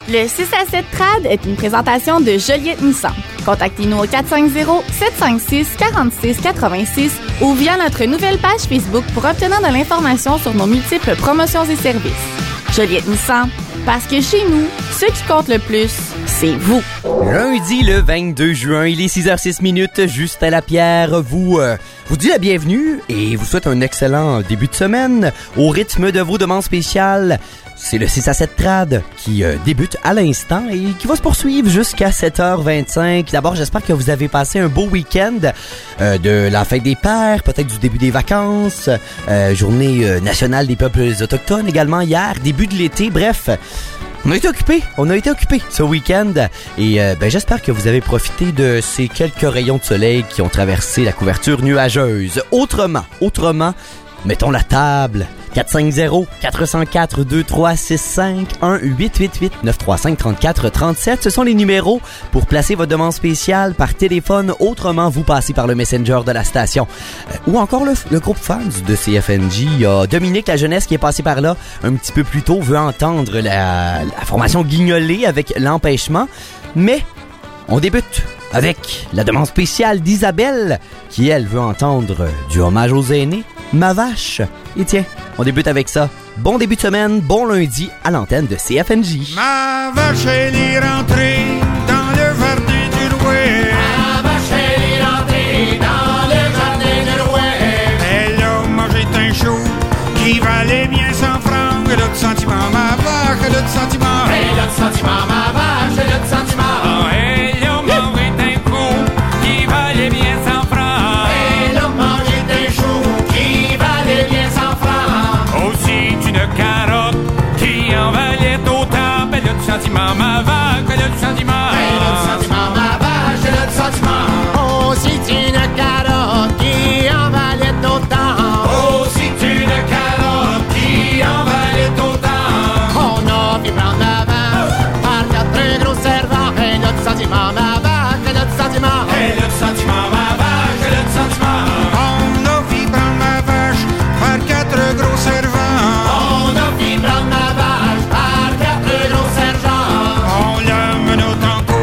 Le 6 à 7 Trad est une présentation de Joliette Nissan. Contactez-nous au 450-756-4686 ou via notre nouvelle page Facebook pour obtenir de l'information sur nos multiples promotions et services. Joliette Nissan, parce que chez nous, ce qui compte le plus, c'est vous. Lundi le 22 juin, il est 6h06, Justin Lapierre vous dit la bienvenue et vous souhaite un excellent début de semaine au rythme de vos demandes spéciales. C'est le 6 à 7 Trad qui débute à l'instant et qui va se poursuivre jusqu'à 7h25. D'abord, j'espère que vous avez passé un beau week-end de la fête des pères, peut-être du début des vacances, journée nationale des peuples autochtones également hier, début de l'été, bref. On a été occupés ce week-end et j'espère que vous avez profité de ces quelques rayons de soleil qui ont traversé la couverture nuageuse. Autrement, mettons la table. 450-404-2365, 1-888-935-3437. Ce sont les numéros pour placer votre demande spéciale par téléphone. Autrement, vous passez par le Messenger de la station. Ou encore le groupe fans de CFNJ. Il y a Dominique La Jeunesse qui est passé par là un petit peu plus tôt, veut entendre la formation Guignolée avec l'empêchement. Mais on débute avec la demande spéciale d'Isabelle qui, elle, veut entendre du hommage aux aînés. Ma vache. Et tiens, on débute avec ça. Bon début de semaine, bon lundi à l'antenne de CFNJ. Ma vache, elle est rentrée dans le jardin du roi. Ma vache, elle est rentrée dans le jardin du roi. Elle a mangé un chou qui valait bien 100 francs. Elle a du sentiment, ma vache, elle a du sentiment. Elle a du sentiment, ma vache, elle a du sentiment. Elle a mangé un chou qui valait bien 100 francs. Elle a mangé un chou qui valait bien 100 francs. Aussi une carotte qui en valait autant. Elle a du sentiment, ma vache, elle a du sentiment. Elle a du sentiment, ma vache, elle a du sentiment. Oh, c'est une carotte qui en valait autant. Oh, c'est une carotte qui en valait autant. On a vu prendre ma vache par quatre gros servants. Elle a du sentiment, ma vache, elle a du sentiment. Elle a du sentiment, ma vache, elle a du sentiment. On a vu prendre ma vache par 4 gros servants. On a vu prendre ma vache par 4 gros sergents. On l'a mené au tango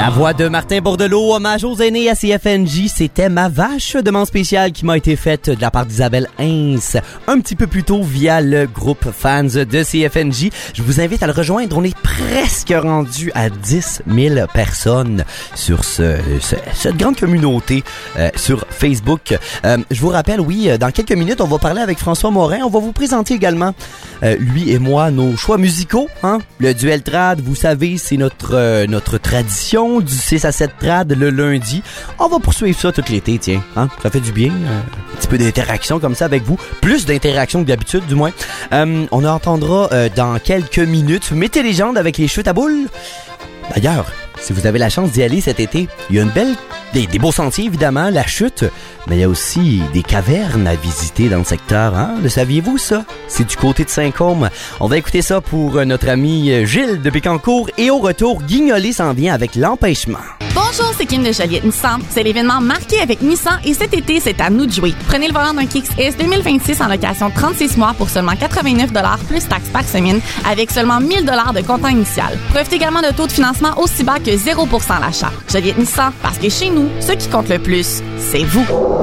La voix de Martin Bordelot, hommage aux aînés à CFNJ, c'était ma vache, demande spéciale qui m'a été faite de la part d'Isabelle Hintz, un petit peu plus tôt via le groupe fans de CFNJ. Je vous invite à le rejoindre, on est presque rendu à 10 000 personnes sur cette grande communauté sur Facebook. Je vous rappelle, oui, dans quelques minutes, on va parler avec François Morin, on va vous présenter également, lui et moi, nos choix musicaux, hein? Le duel trad, vous savez, c'est notre tradition du 6 à 7 trad le lundi. On va poursuivre ça tout l'été, tiens. Hein? Ça fait du bien. Un petit peu d'interaction comme ça avec vous. Plus d'interaction que d'habitude, du moins. On entendra dans quelques minutes Mété Légende avec les chutes à boules. D'ailleurs, si vous avez la chance d'y aller cet été, il y a des beaux sentiers, évidemment, la chute, mais il y a aussi des cavernes à visiter dans le secteur. Hein? Le saviez-vous, ça? C'est du côté de Saint-Côme. On va écouter ça pour notre ami Gilles de Bécancour. Et au retour, Guignolé s'en vient avec l'empêchement. Bonjour, c'est Kim de Joliette Nissan. C'est l'événement marqué avec Nissan et cet été, c'est à nous de jouer. Prenez le volant d'un Kicks S 2026 en location 36 mois pour seulement 89 $ plus taxes par semaine avec seulement 1 000 $ de comptant initial. Profitez également de taux de financement aussi bas que 0% à l'achat. Joliette Nissan, parce que chez nous, ce qui compte le plus, c'est vous.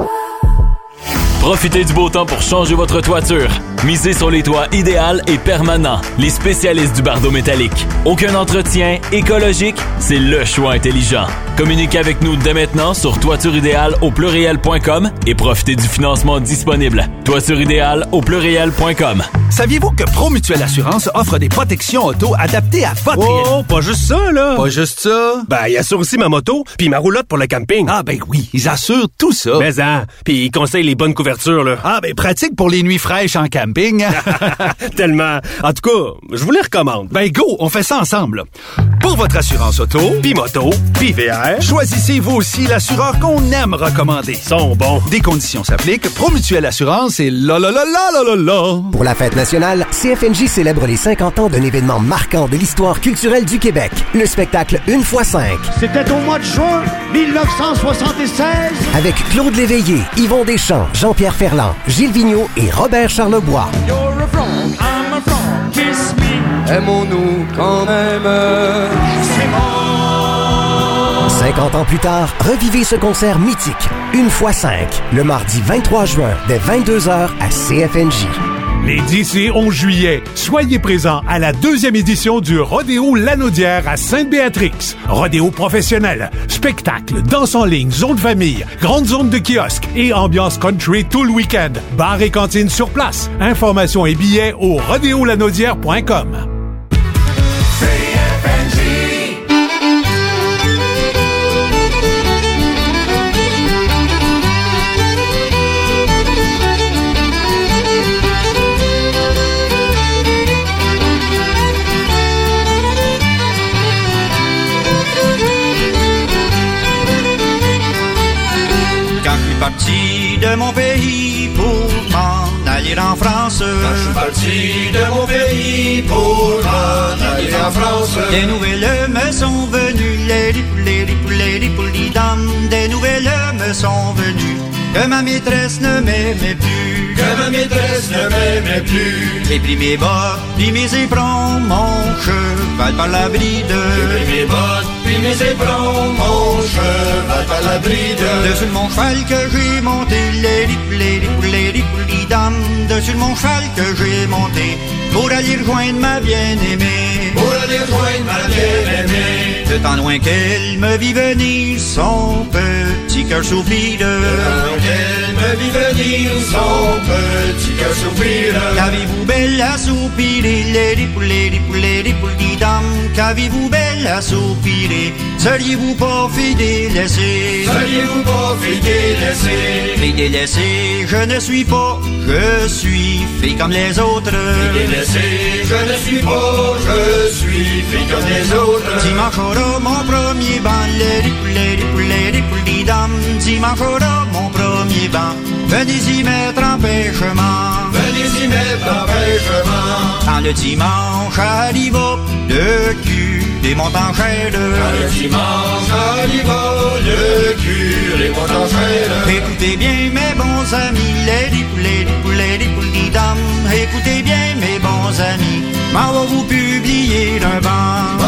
Profitez du beau temps pour changer votre toiture. Misez sur les toits idéal et permanents, les spécialistes du bardeau métallique. Aucun entretien, écologique, c'est le choix intelligent. Communiquez avec nous dès maintenant sur toitureideale.com et profitez du financement disponible. Toitureideale.com. Saviez-vous que Promutuelle Assurance offre des protections auto adaptées à votre Oh, pas juste ça, là! Pas juste ça? Ben, ils assurent aussi ma moto, puis ma roulotte pour le camping. Ah ben oui, ils assurent tout ça. Mais puis ils conseillent les bonnes couvertures, là. Ah ben pratique pour les nuits fraîches en camping. Tellement. En tout cas, je vous les recommande. Ben go, on fait ça ensemble. Pour votre assurance auto, Puis moto, puis VR, choisissez vous aussi l'assureur qu'on aime recommander. ils sont bons. Des conditions s'appliquent. Promutuelle Assurance et la. Pour la fête nationale, CFNJ célèbre les 50 ans d'un événement marquant de l'histoire culturelle du Québec, le spectacle 1x5. C'était au mois de juin 1976. Avec Claude Léveillé, Yvon Deschamps, Jean-Pierre Ferland, Gilles Vigneault et Robert Charlebois. You're a frog, I'm a frog, kiss me. Aimons-nous quand même. C'est bon. 50 ans plus tard, revivez ce concert mythique, 1x5, le mardi 23 juin, dès 22h à CFNJ. Les 10 et 11 juillet, soyez présents à la 2e édition du Rodéo Lanaudière à Sainte-Béatrix. Rodéo professionnel, spectacle, danse en ligne, zone famille, grande zone de kiosque et ambiance country tout le week-end. Bar et cantine sur place. Informations et billets au rodéolanaudière.com. Parti de mon pays pour m'en aller en France. Quand je suis parti de mon pays pour m'en aller en France. Des nouvelles me sont venues, les dames. Des nouvelles me sont venues, que ma maîtresse ne m'aimait plus. Que ma maîtresse ne m'aimait plus. J'ai pris mes bottes, puis mes éperons, mon cheval par la bride. J'ai pris mes bottes, puis mes éperons, mon cheval par la bride. Dessus mon cheval que j'ai monté, les dames. Dessus mon cheval que j'ai monté, pour aller rejoindre ma bien-aimée. Pour aller rejoindre ma bien-aimée. De tant loin qu'elle me vit venir, son petit cœur soupire. De tant loin qu'elle me vit venir, son petit cœur soupire. Qu'avez-vous belle à soupirer, les dames. Qu'avez-vous belle à soupirer, seriez-vous pas fidèle laissé? Seriez-vous pas fidèle laissé? Fidèle laissé, je ne suis pas, je suis fille comme les autres. Fidèle laissé, je ne suis pas, je suis fille comme les autres. Dimanche aura mon premier banc, les dames. Dimanche aura mon premier banc, venez y mettre en pêchement. Venez y mettre en pêchement. Quand le dimanche arrive, le cul des monts en chair. Quand le dimanche arrive, le curé Écoutez bien mes bons amis, les poulets, écoutez bien mes bons amis, m'en va vous publier d'un banc.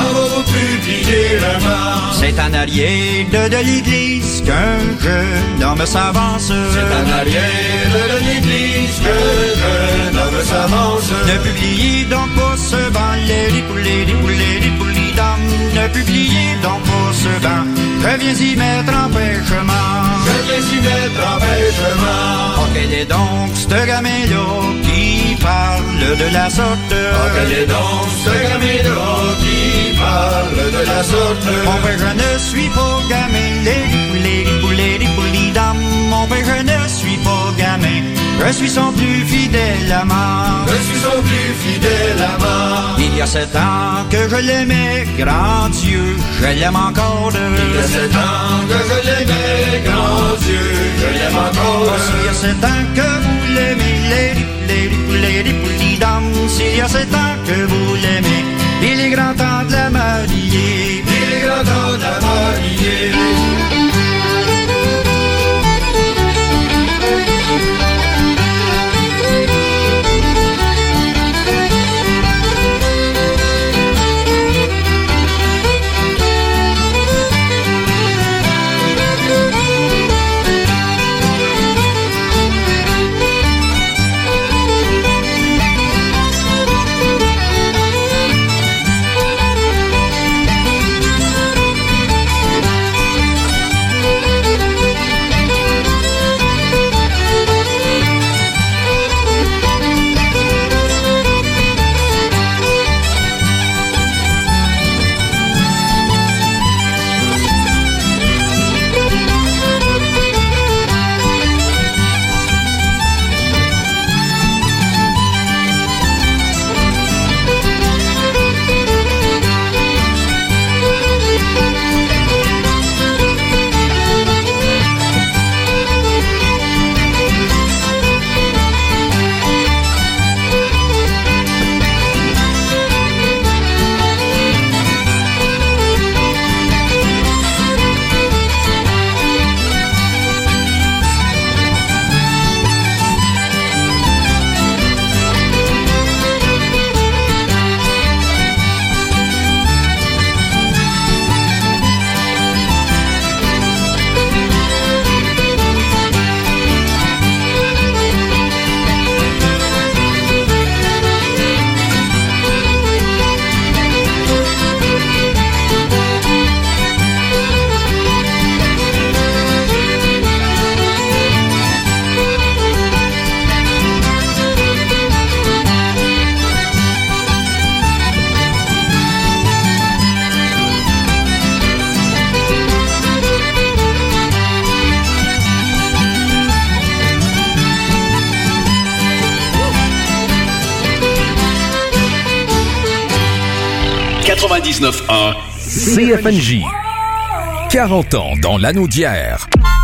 C'est un allié de l'église qu'un jeune homme s'avance. C'est un allié de l'église qu'un jeune homme s'avance. Ne publiez donc pas ce banc, les poulets, ne publiez donc pas ce banc. Je viens y mettre en pêchement. Oh, quel est donc ce gamin-là qui parle de la sorte? Oh, quel est donc ce gamin-là qui parle de la sorte? Mon père, je ne suis pas gamin, les poulets, dames. Mon père, je ne suis pas gamin, je suis son plus fidèle amant. Il y a 7 ans que je l'aimais, grand Dieu, je l'aime encore. Il y a 7 ans que je l'aimais, grand Dieu, je l'aime encore. S'il y a 7 ans que vous l'aimez, les poulies dames. S'il y a 7 ans que vous l'aimez, il est grand temps de la marier. Il est grand temps de la marier. CFNJ. 40 ans dans l'anneau d'hier.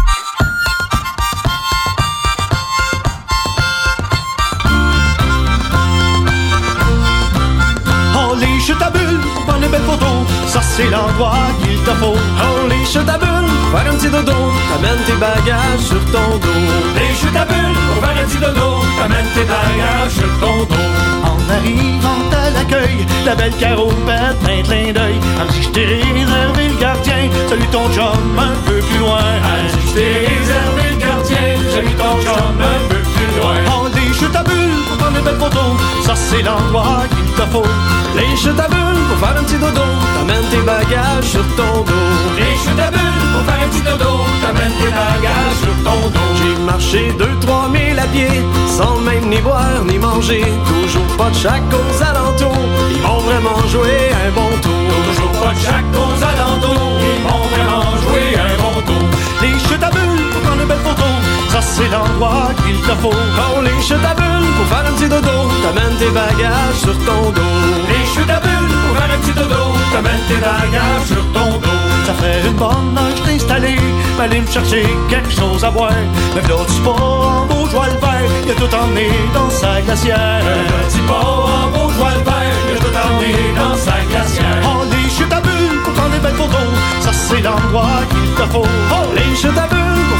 Oh, les chutes à bulles, prendre des belles photos, ça c'est l'endroit qu'il te faut. Oh, les chutes à bulles, faire un petit dodo, t'amènes tes bagages sur ton dos. Les chutes à bulles, pour faire un petit dodo, t'amènes tes bagages sur ton dos. En arrivant à l'accueil, la belle Caro pète plein clin d'œil. Elle dit, je t'ai réservé le gardien, salut ton chum un peu plus loin. Elle dit, je t'ai réservé le gardien, salut ton chum un peu plus loin. Oh, les chutes à bulles, pour prendre des belles photos, ça c'est l'endroit qu'il te faut. Les chutes à bulles, pour faire un petit dodo, t'amènes tes bagages sur ton dos. Les chutes à bulles, pour faire un petit dodo, t'amènes tes bagages sur ton dos. J'ai marché 2-3 000 à pied, sans même ni boire ni manger. Toujours pas de chac aux alentours, ils m'ont vraiment joué un bon tour. Toujours pas de chac aux alentours, ils m'ont vraiment joué un bon tour. Les chutes à bulles, pour prendre de belles photos, ça c'est l'endroit qu'il te faut. Oh, les chutes à bulles, pour faire un petit dodo, t'amènes tes bagages sur ton dos. Les chutes à bulles, pour faire un petit dodo, t'amènes tes bagages sur ton dos. Ça fait une bonne heure que je t'ai installé, m'aller me chercher quelque chose à boire. Mais là tu pas en bourgeois le vert, il a tout emmené dans sa glacière. Dis pas en bourgeois le vert, il a tout emmené dans sa glacière. Oh, les chutes à bulles, pour prendre des belles photos, ça c'est l'endroit qu'il te faut. Oh, les chutes à bulles, pour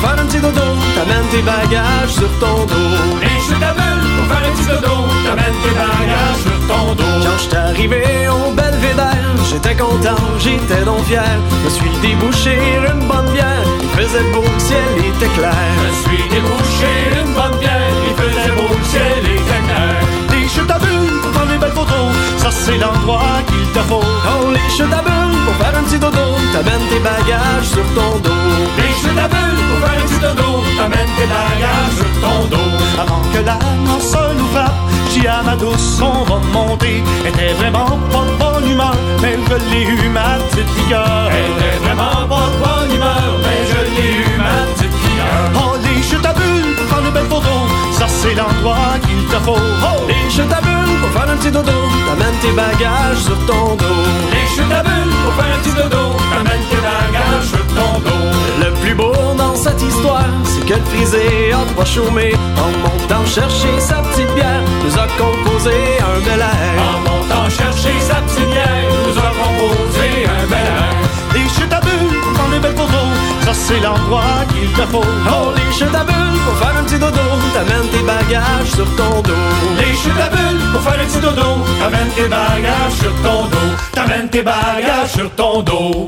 dodo, t'amènes tes bagages sur ton dos. Les chutes à bulles pour faire un petit dodo, t'amènes tes bagages sur ton dos. Quand j'étais arrivé au Belvédère, j'étais content, j'étais donc fier. Je me suis débouché une bonne bière, il faisait beau, le ciel était clair. Je suis débouché une bonne bière, il faisait beau, le ciel était clair. Les chutes à bulles pour prendre des belles photos, ça c'est l'endroit qu'il te faut. Oh, les chutes à bulles pour faire un petit dodo, t'amènes tes bagages sur ton dos. Les chutes à bulles pour faire un petit dodo, t'amènes tes bagages sur ton dos. Avant que la mort nous frappe, j'dis à ma douce, on va monter. Elle était vraiment pas de bonne humeur, mais je l'ai eu ma petite liqueur. Elle était vraiment pas de bonne humeur, mais je l'ai eu ma petite liqueur. Oh, les chutes à bulles pour prendre une belle photo, ça c'est l'endroit qu'il te faut. Oh, les chutes à bulles pour faire un petit dodo, t'amènes tes bagages sur ton dos. Les chutes à bulles pour faire un petit dodo, t'amènes tes bagages sur ton dos. Le plus beau dans cette histoire, c'est que le frisé a pas chômé. En montant chercher sa petite bière, nous a composé un bel air. En montant chercher sa petite bière, nous a composé un bel air. Les chutes à bulles pour prendre une belle photo, ça c'est l'endroit qu'il te faut. Oh, les chutes à bulles pour faire un petit dodo, t'amènes tes bagages sur ton dos. Les chutes à bulles pour faire un petit dodo, t'amènes tes bagages sur ton dos. T'amènes tes bagages sur ton dos.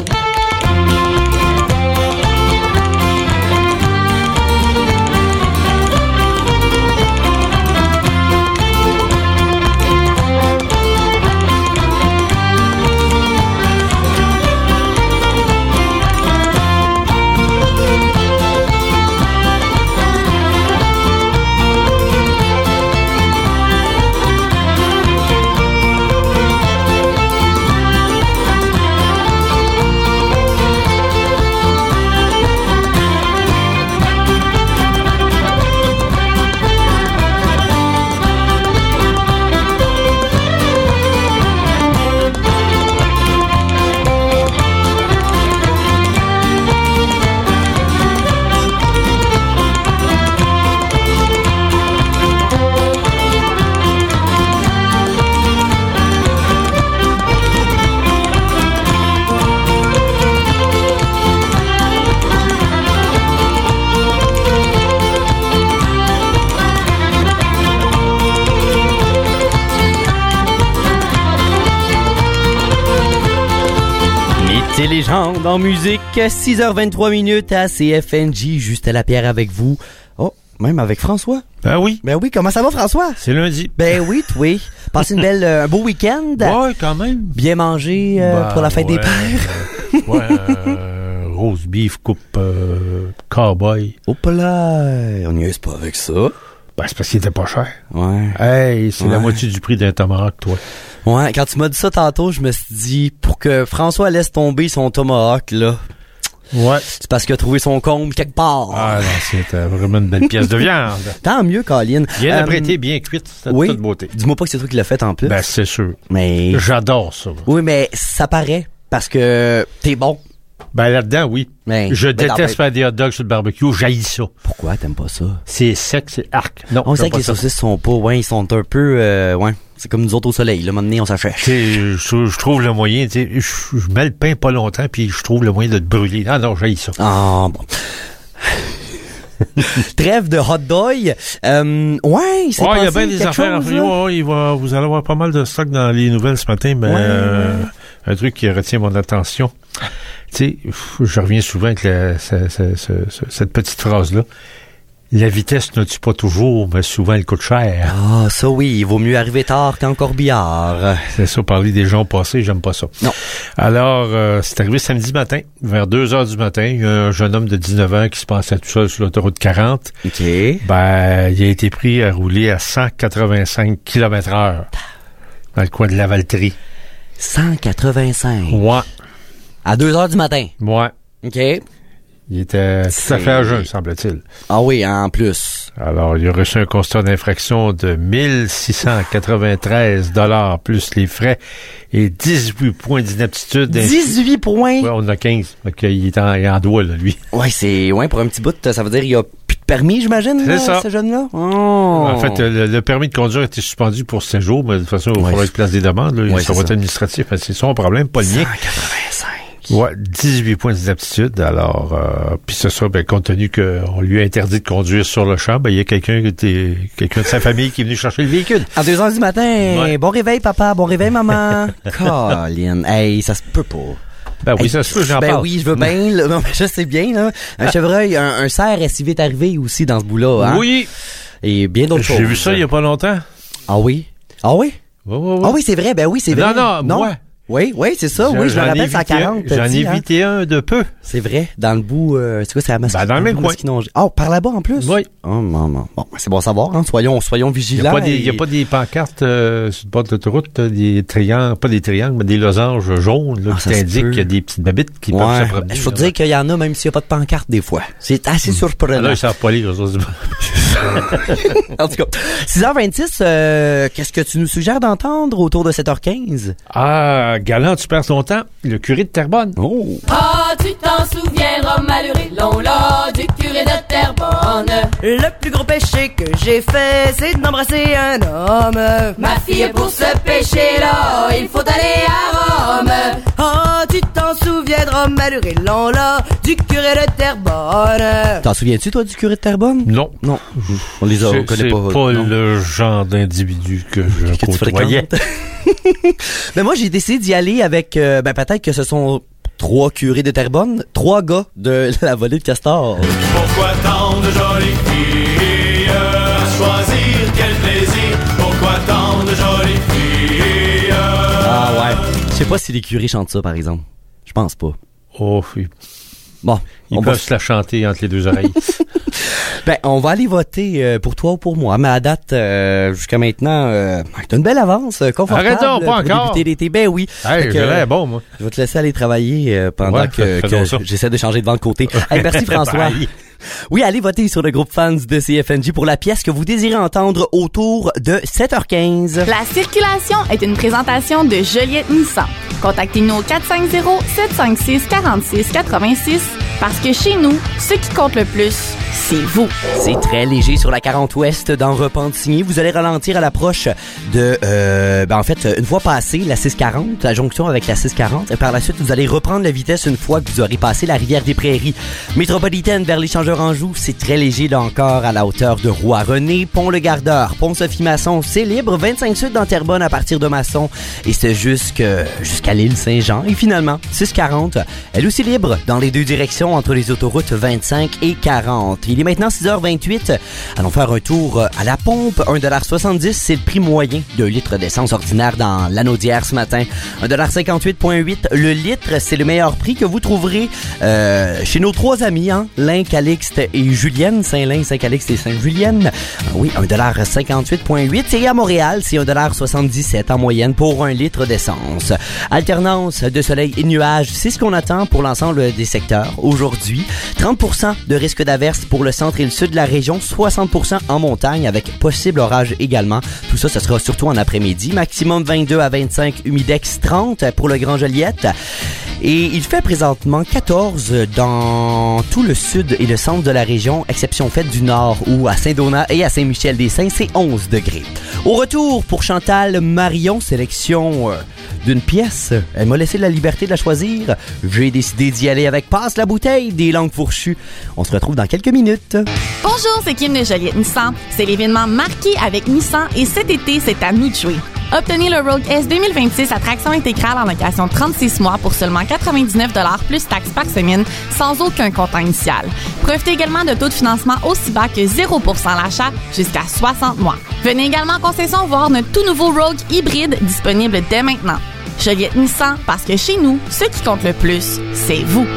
C'est Légende en musique, 6h23 minutes à CFNJ, juste à la pierre avec vous. Oh, même avec François. Ben oui. Ben oui, comment ça va François? C'est lundi. Ben oui, oui. Passez une belle, un beau week-end. Ouais, quand même. Bien mangé pour la fête des pères. Rose beef, coupe cowboy. Hop là, on n'y est pas avec ça. Ben c'est parce qu'il était pas cher. Ouais. Hey, c'est la moitié du prix d'un tomahawk, toi. Ouais, quand tu m'as dit ça tantôt, je me suis dit, pour que François laisse tomber son tomahawk, là. Ouais. C'est parce qu'il a trouvé son comble quelque part. Ah non, c'était vraiment une belle pièce de viande. Tant mieux, Colin. Bien apprêtée, bien cuite, c'était de toute beauté. Dis-moi pas que c'est toi qui l'as fait en plus. Ben, c'est sûr. Mais. J'adore ça. Oui, mais ça paraît, parce que t'es bon. Ben, là-dedans, oui. Mais, je déteste faire des hot dogs sur le barbecue, j'haïs ça. Pourquoi t'aimes pas ça? C'est sec, c'est arc. Non, on sait que les saucisses sont pas, ils sont un peu, c'est comme nous autres au soleil, là, maintenant, on s'achète. Je trouve le moyen, tu sais, je mets le pain pas longtemps, puis je trouve le moyen de te brûler. Ah non, j'haïs ça. Ah, bon. Trêve de hot dog. Ouais, c'est il y a bien des affaires. Vous allez avoir pas mal de stock dans les nouvelles ce matin, mais un truc qui retient mon attention. Tu sais, je reviens souvent avec cette petite phrase-là. La vitesse ne tue pas toujours, mais souvent elle coûte cher. Ah, ça oui, il vaut mieux arriver tard qu'en corbillard. C'est ça, parler des gens passés, j'aime pas ça. Non. Alors, c'est arrivé samedi matin, vers 2h du matin, il y a un jeune homme de 19 ans qui se passait tout seul sur l'autoroute 40. OK. Ben, il a été pris à rouler à 185 km/h dans le coin de la Valtrie. 185? Ouais. À 2h du matin? Ouais. OK. Il était tout à fait à jeun, semble-t-il. Ah oui, en plus. Alors, il a reçu un constat d'infraction de 1693 $ plus les frais et 18 points d'inaptitude. 18 points? Ouais, on a 15. Donc, il est en doigt, là, lui. Ouais, pour un petit bout, ça veut dire qu'il y a plus de permis, j'imagine, c'est ça. Ce jeune-là? Oh. En fait, le permis de conduire a été suspendu pour 7 jours, mais de toute façon, il faudra qu'il place des demandes, là. Ça va être administratif, mais c'est son problème, pas le mien. 185. Ouais, 18 points d'inaptitude. Alors, puis c'est ça, compte tenu qu'on lui a interdit de conduire sur le champ, il y a quelqu'un de sa famille qui est venu chercher le véhicule. À 2h du matin. Ouais. Bon réveil, papa. Bon réveil, maman. Colin. Hey, ça se peut pas. Ben oui, ça se peut, j'en parle. Ben oui, je veux bien. Non, mais je sais bien, là. Un chevreuil, un cerf est si vite arrivé aussi dans ce bout-là, hein? Oui. Et bien d'autres choses. J'ai vu ça il y a pas longtemps. Ah oui? Ah oui? Oui. Ah oui, c'est vrai. Ben oui, c'est vrai. Non, moi. Oui, c'est ça. Oui, je me rappelle, c'est à 40. J'en ai évité un de peu. C'est vrai. Dans le bout, c'est quoi, c'est à Masquinongé? Ben, dans le même coin. Oh, par là-bas, en plus? Oui. Oh, non. Bon, c'est bon à savoir, hein. Soyons vigilants. Il y a pas des pancartes, sur le bord de l'autoroute, des triangles, pas des triangles, mais des losanges jaunes, là, qui t'indiquent qu'il y a des petites babites qui peuvent se promener. Je veux dire qu'il y en a, même s'il n'y a pas de pancarte, des fois. C'est assez surprenant. Là, ils savent pas lire, ça. En tout cas, 6h26, qu'est-ce que tu nous suggères d'entendre autour de 7h15? Ah, galant, tu perds ton temps. Le curé de Terrebonne. Oh! Ah, tu t'en souviendras, malheureux long-là, du curé de Terrebonne. Le plus gros péché que j'ai fait, c'est d'embrasser un homme. Ma fille, pour ce péché-là, il faut aller à Rome. Ah, tu t'en souviendras, malheureux long-là, du curé de Terrebonne. T'en souviens-tu, toi, du curé de Terrebonne? Non. On connaît pas. C'est pas le genre d'individu que je côtoyais. Mais moi, j'ai décidé d'y aller avec, peut-être que ce sont 3 curés de Terrebonne, 3 gars de la volée de Castor. Pourquoi tant de jolies filles à choisir quel plaisir? Pourquoi tant de jolies filles? Ah ouais. Je sais pas si les curés chantent ça, par exemple. Je pense pas. Oh, oui. Bon. Ils peuvent se la chanter entre les deux oreilles. On va aller voter pour toi ou pour moi. Mais à date, jusqu'à maintenant, t'as une belle avance, confortable. Arrête donc, pas pour encore. débuter l'été. Ben oui. Hey, j'ai l'air bon, moi. Je vais te laisser aller travailler pendant que j'essaie de changer de vent de côté. Hey, merci François. Oui, allez voter sur le groupe fans de CFNJ pour la pièce que vous désirez entendre autour de 7h15. La circulation est une présentation de Joliette Nissan. Contactez-nous au 450-756-4686 parce que chez nous, ce qui compte le plus, c'est vous. C'est très léger sur la 40 Ouest dans Repentigny. Vous allez ralentir à l'approche de... en fait, une fois passé la 640, la jonction avec la 640, et par la suite, vous allez reprendre la vitesse une fois que vous aurez passé la rivière des Prairies. Métropolitaine vers l'échangeur-Anjou, c'est très léger là encore à la hauteur de Roi-René. Pont-le-Gardeur, Pont-Sophie-Masson, c'est libre. 25 Sud dans Terrebonne à partir de Masson. Et c'est jusqu'à l'île Saint-Jean. Et finalement, 640, elle aussi libre dans les deux directions entre les autoroutes 25 et 40. Il est maintenant 6h28. Allons faire un tour à la pompe. 1,70$, c'est le prix moyen d'un litre d'essence ordinaire dans l'Anaudière ce matin. 1,58,8$ le litre, c'est le meilleur prix que vous trouverez chez nos 3 amis, hein? Lin, Calixte et Julienne. Saint-Lin, Saint-Calixte et Sainte-Julienne. Oui, 1,58,8$. Et à Montréal, c'est 1,77$ en moyenne pour un litre d'essence. Alternance de soleil et nuages, c'est ce qu'on attend pour l'ensemble des secteurs aujourd'hui. 30% de risque d'averse pour le centre et le sud de la région, 60% en montagne avec possible orage également. Tout ça, ce sera surtout en après-midi. Maximum 22 à 25, humidex 30 pour le Grand Joliette. Et il fait présentement 14 dans tout le sud et le centre de la région, exception faite du nord où à Saint-Donat et à Saint-Michel-des-Saints, c'est 11 degrés. Au retour pour Chantal Marion, sélection d'une pièce. Elle m'a laissé la liberté de la choisir. J'ai décidé d'y aller avec Passe la bouteille des Langues Fourchues. On se retrouve dans quelques minutes. Bonjour, c'est Kim de Joliette Nissan. C'est l'événement marqué avec Nissan et cet été, c'est à nous de jouer. Obtenez le Rogue S 2026 à traction intégrale en location 36 mois pour seulement 99$ plus taxes par semaine, sans aucun comptant initial. Profitez également de taux de financement aussi bas que 0% l'achat jusqu'à 60 mois. Venez également en concession voir notre tout nouveau Rogue hybride disponible dès maintenant. Joliette Nissan, parce que chez nous, ce qui compte le plus, c'est vous.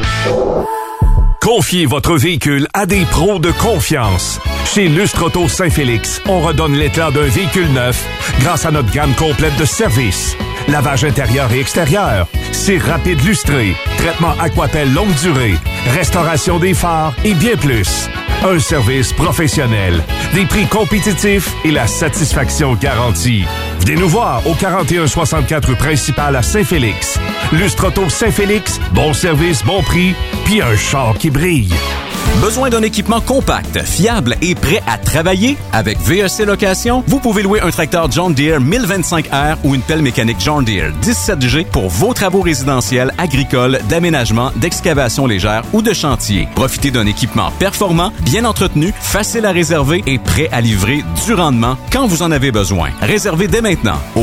Confiez votre véhicule à des pros de confiance. Chez Lustre Auto Saint-Félix, on redonne l'éclat d'un véhicule neuf grâce à notre gamme complète de services. Lavage intérieur et extérieur, cire rapide lustré, traitement Aquapel longue durée, restauration des phares et bien plus. Un service professionnel, des prix compétitifs et la satisfaction garantie. Venez nous voir au 4164 rue principale à Saint-Félix. Lustre Auto Saint-Félix, bon service, bon prix, puis un char qui brille. Besoin d'un équipement compact, fiable et prêt à travailler? Avec VEC Location, vous pouvez louer un tracteur John Deere 1025R ou une pelle mécanique John Deere 17G pour vos travaux résidentiels, agricoles, d'aménagement, d'excavation légère ou de chantier. Profitez d'un équipement performant, bien entretenu, facile à réserver et prêt à livrer du rendement quand vous en avez besoin. Réservez dès maintenant au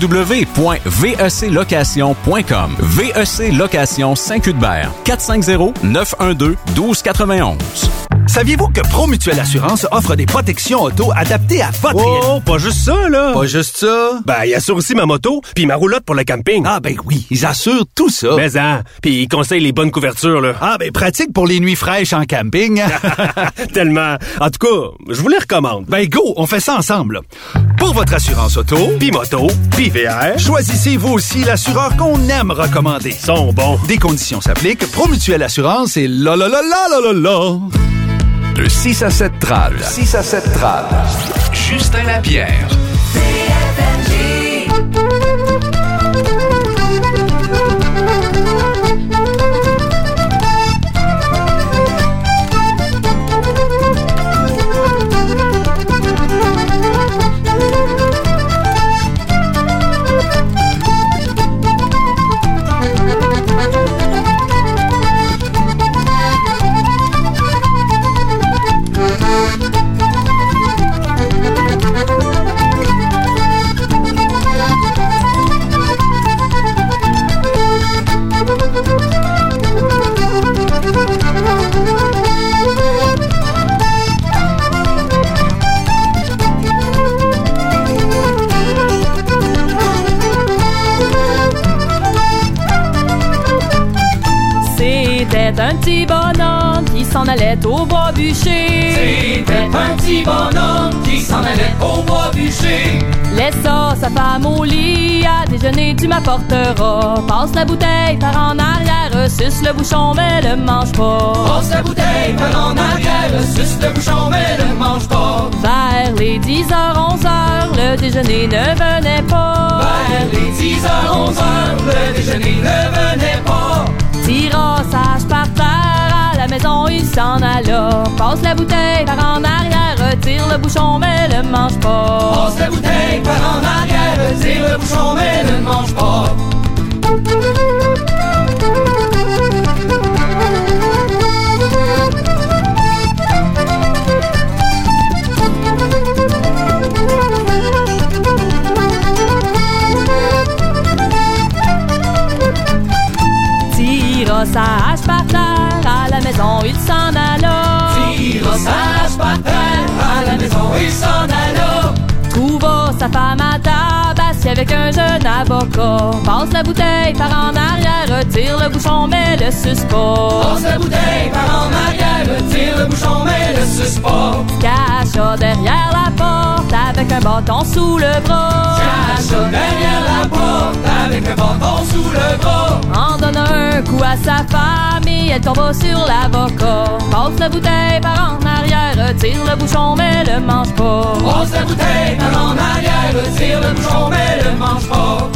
www.veclocation.com. VEC Location Saint-Cuthbert, 450-912-1291. Saviez-vous que Promutuelle Assurance offre des protections auto adaptées à votre réalité? Oh, pas juste ça, là! Pas juste ça? Ben, ils assurent aussi ma moto, puis ma roulotte pour le camping. Ah, ben oui, ils assurent tout ça. Mais hein, puis ils conseillent les bonnes couvertures, là. Ah, ben pratique pour les nuits fraîches en camping. Tellement. En tout cas, je vous les recommande. Ben go, on fait ça ensemble. Pour votre assurance auto, puis moto, puis VR, choisissez vous aussi l'assureur qu'on aime recommander. Ils sont bons. Des conditions s'appliquent. Promutuelle Assurance et la. Le 6 à 7 trad. 6 à 7 trad. Justin Lapierre. C'était un petit bonhomme qui s'en allait au bois bûcher. C'était un petit bonhomme qui s'en allait au bois bûcher. Laissa sa femme au lit, à déjeuner tu m'apporteras. Passe la bouteille par en arrière, suce le bouchon mais le mange pas. Passe la bouteille par en arrière, suce le bouchon mais le mange pas. Vers les 10h, 11h, le déjeuner ne venait pas. Vers les 10h, 11h, le déjeuner ne venait pas. Tira sage par terre, à la maison il s'en alla. Passe la bouteille par en arrière, tire le bouchon mais le mange pas. Passe la bouteille par en arrière, tire le bouchon mais ne mange pas. Tira sa hache par terre, à la maison il s'en alla. Tira sa hache par terre, à la maison il s'en alla. Trouva sa femme à table, assis avec un jeune avocat. Passe la bouteille par en arrière, tire le bouchon mais le suce pas. Passe la bouteille par en arrière, tire le bouchon mais le suce pas. Cacha derrière la porte, avec un bâton sous le bras. Cacha derrière la porte, avec un bâton sous le bras. En donne un coup à sa femme et elle tombe sur l'avocat. Passe la bouteille par en arrière, tire le bouchon mais le mange pas. Passe la bouteille par en arrière, tire le bouchon mais le mange pas.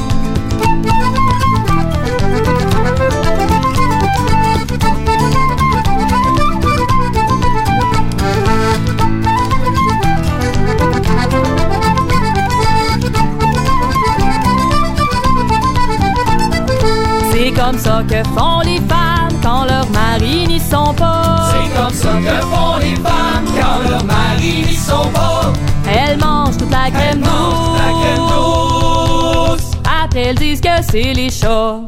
C'est comme ça que font les femmes quand leurs maris n'y sont pas. C'est comme ça que font les femmes quand leurs maris n'y sont pas. Elles mangent toute la crème douce. Après elles disent que c'est les chats.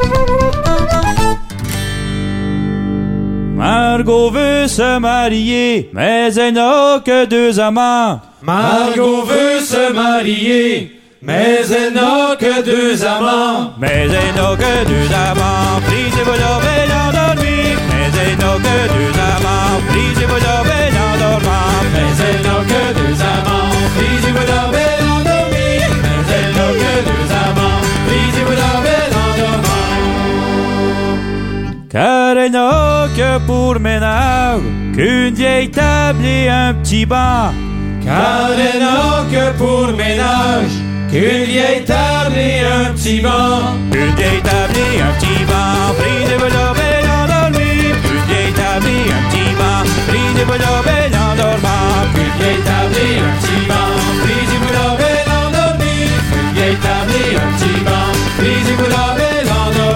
Margot veut se marier, mais elle n'a que 2 amants. Margot veut se marier, mais elle n'a que 2 amants. Mais elle n'a que 2 amants, brisez-vous la belle endormie. Mais elle n'a que 2 amants, brisez-vous la belle endormie. Mais elle n'a que 2 amants, brisez-vous la belle endormie. Mais elle n'a que 2 amants, brisez-vous la belle endormie. Car elle n'a que pour ménage qu'une vieille table et un petit banc. Car elle n'a que pour ménage qu'une vieille table et un petit banc. Une vieille table et un petit banc, brisez-vous la belle endormie. Une vieille table et un petit banc, table et un petit banc. Brisez-vous la belle endormie. Une vieille table et un petit banc. Brisez-vous la belle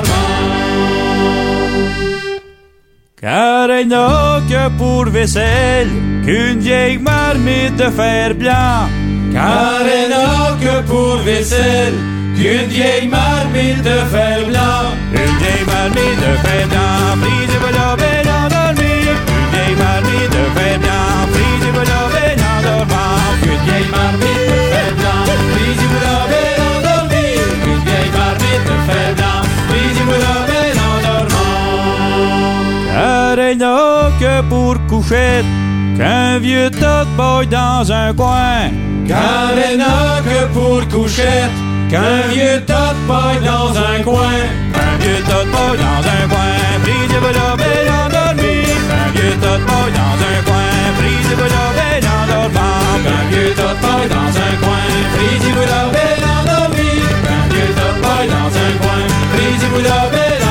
endormie. Car elle n'a que pour vaisselle qu'une vieille marmite de fer blanc. Car elle n'a que pour vaisselle qu'une vieille marmite de fer blanc. Une vieille marmite de fer blanc. Brisez-vous la belle endormie. Une vieille marmite de fer blanc. Brisez-vous la belle endormie. Une vieille marmite de fer blanc. Brisez-vous la belle endormie. Une vieille marmite de fer blanc. Brisez-vous la belle endormie. Car elle n'a que pour couchette qu'un vieux tas de paille dans un coin. Car elle n'a que pour couchette qu'un vieux tas de paille dans un coin. Un vieux tas de paille dans un coin. Brisez-vous la belle endormie. Un vieux tas de paille dans un coin. Brisez-vous la belle endormie. Un vieux tas de paille dans un coin. Brisez-vous la belle endormie. Un vieux tas de paille dans un coin. Brisez-vous la belle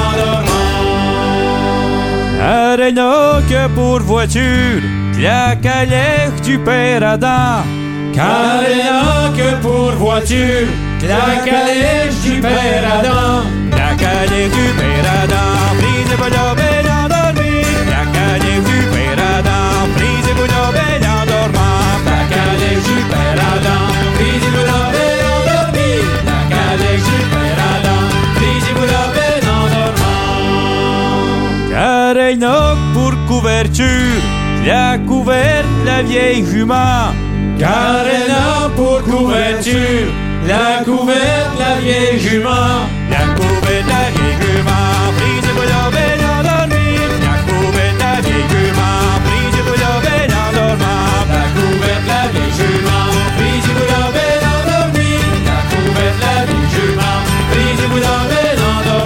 endormie. Elle n'a que pour voiture la calèche du père Adam. Car elle n'a que pour voiture la calèche du père Adam. La calèche du père Adam. Brisez-vous la belle endormie. La calèche du père Adam. Brisez-vous la belle endormie. La calèche du père Adam. Brisez-vous la belle endormie. La calèche du père Adam. Brisez-vous la belle endormie. Car elle n'a pour couverture la couverte, la vieille jument. Car elle a pour couverture la couverte, la vieille jument. La couverte, la vieille jument. Brisez-vous la belle endormie. La couverte, la vieille jument. Brisez-vous la belle endormie. La couverte, la vieille jument. Brisez-vous la belle endormie. La couverte, la vieille jument. Brisez-vous la belle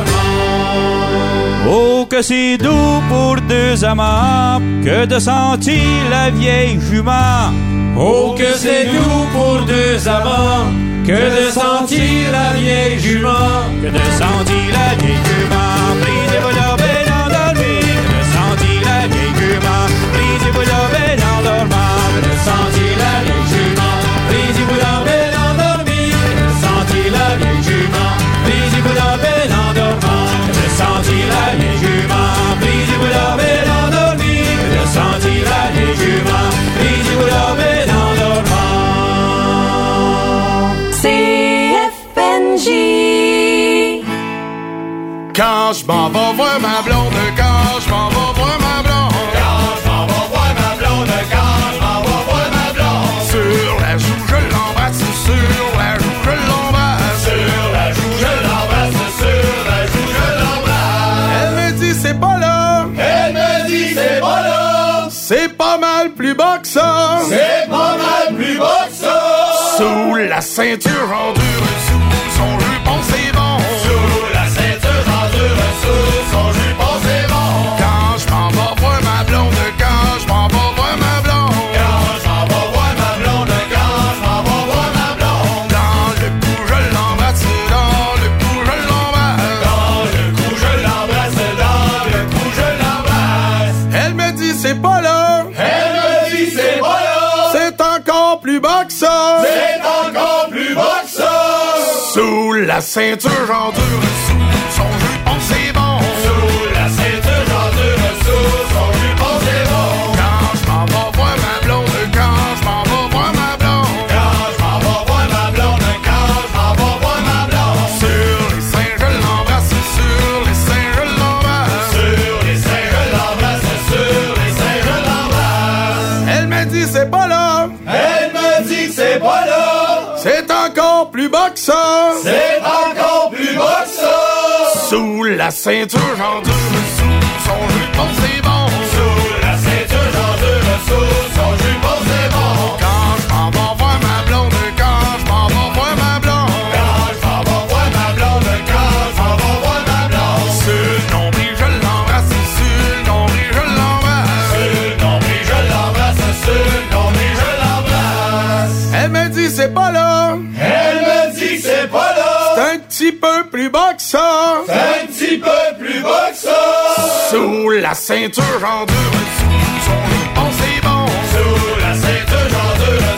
endormie. Oh, que c'est doux pour deux amants que de sentir la vieille jument. Oh, que c'est doux pour deux amants que de sentir la vieille jument. Que de sentir la vieille jument. Brisez-vous la belle endormie. Que de sentir la vieille jument. Brisez-vous la belle endormie. Que de sentir la vieille jument. Brisez-vous la belle endormie. Que de sentir la vieille jument. Brisez-vous la belle endormie. Que de sentir la vieille jument. Brisez-vous la belle endormie. Que de sentir la vieille jument. Brisez-vous la belle CFNJ. Quand je m'en vais voir ma blonde, quand je m'en vais voir ma blonde, quand je m'en vais voir ma blonde, quand je m'en vais voir ma blonde. Sur la joue je l'embrasse, sur la joue je l'embrasse, sur la joue je l'embrasse, sur la joue je l'embrasse. Elle me dit c'est pas là, elle me dit c'est pas là. C'est pas mal plus bas que ça, c'est pas mal plus bas que ça. Sous la ceinture en dur, sous son jupon c'est bon. Sous la ceinture en dur, sous son jupon c'est bon. Quand je m'en vais voir ma blonde, quand je m'en vais voir ma blonde, quand je m'en vais voir ma blonde, quand je m'en vais voir ma blonde. Dans le cou je l'embrasse, dans le cou je l'embrasse, dans le cou je l'embrasse, dans le cou je l'embrasse. Elle me dit c'est pas là, elle me dit c'est pas là. C'est encore plus bas que ça, c'est encore plus bas que ça. Sous la ceinture en dur, sous son jupon c'est bon. Sous la ceinture en dur, sous son jupon c'est bon. Quand je m'en vais voir ma blonde, quand je m'en vais voir ma blonde, quand je m'en vais voir ma blonde, quand je m'en vais voir ma blonde. Sur les seins je l'embrasse, sur les seins je l'embrasse, sur les seins je l'embrasse, sur les seins je l'embrasse. Elle me dit c'est pas là, elle me dit que c'est pas là. C'est encore plus bas que ça, c'est encore plus bas que ça. Sous la ceinture en dur, sous son jupon c'est bon. Sous la ceinture en dur, sous son jupon c'est bon. Quand je m'en vais voir ma blonde, quand je m'en vais voir ma blonde, quand je m'en vais voir ma blonde, quand je m'en vais voir ma blonde. Sur le nombril je l'embrasse, sur le nombril je l'embrasse, sur le nombril je l'embrasse, sur le nombril je l'embrasse. Elle me dit c'est pas là, elle me dit que c'est pas là. C'est un petit peu plus bas que ça, c'est un petit peu plus bas que ça. Sous la ceinture en dur, sous son jupon c'est bon. Sous la ceinture en dur,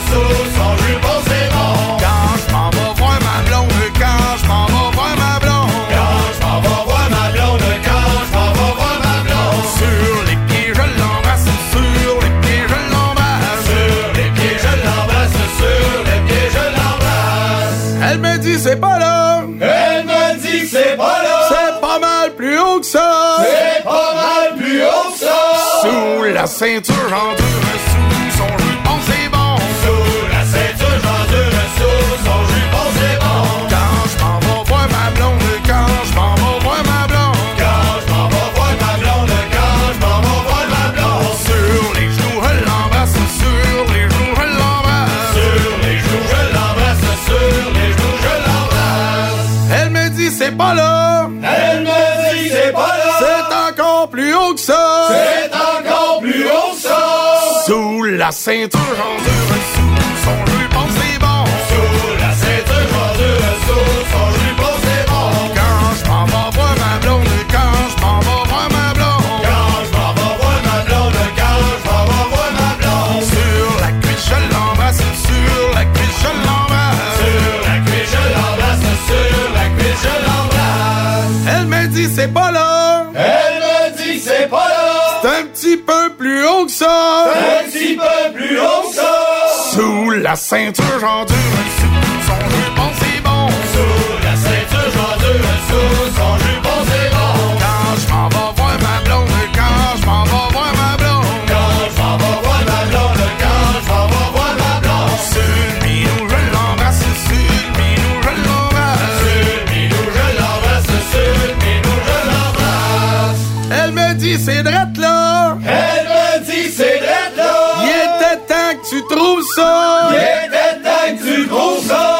ceinture, j'endure sous son jupon, c'est bon. Sous la ceinture, j'endure sous son jupon, c'est bon. Quand je m'en vais voir ma blonde, quand je m'en vais voir ma blonde. Quand je m'en vais voir ma blonde, quand je m'en vais voir ma blonde. Sur les genoux, je l'embrasse, sur les genoux, je l'embrasse. Sur les genoux, je l'embrasse, sur les genoux, je l'embrasse. Elle me dit c'est pas là. Elle me dit c'est pas là. C'est encore plus haut que ça. C'est encore plus haut que ça. Sous la ceinture, j'endure sous son jupon, c'est bon. Sous la ceinture, j'endure sous son jupon, c'est bon. Quand je m'en vais voir ma blonde, quand je m'en vais voir ma blonde. Quand je m'en vais voir ma blonde, quand je m'en vais voir ma blonde. Sur la cuisse, je l'embrasse, sur la cuisse, je l'embrasse. Sur la cuisse, je l'embrasse, sur la cuisse, je l'embrasse. Elle me dit c'est pas là. Elle me dit c'est pas là. C'est un petit peu plus haut que ça. C'est un petit peu plus haut que ça. Sous la ceinture, j'endure sous son jupon, c'est bon. Sous la ceinture, j'endure sous son jupon, c'est bon. Quand je m'en vais voir ma blonde, quand je m'en vais voir ma blonde. Quand je m'en vais voir ma blonde, quand je m'en vais voir ma blonde. Sur le minou, je l'embrasse, sur le minou, je l'embrasse. Sur le minou, je l'embrasse, sur le minou, je l'embrasse. Elle me dit c'est drette là. Elle me dit c'est drette là. Il était temps que tu trouves ça. Il était temps que tu trouves ça.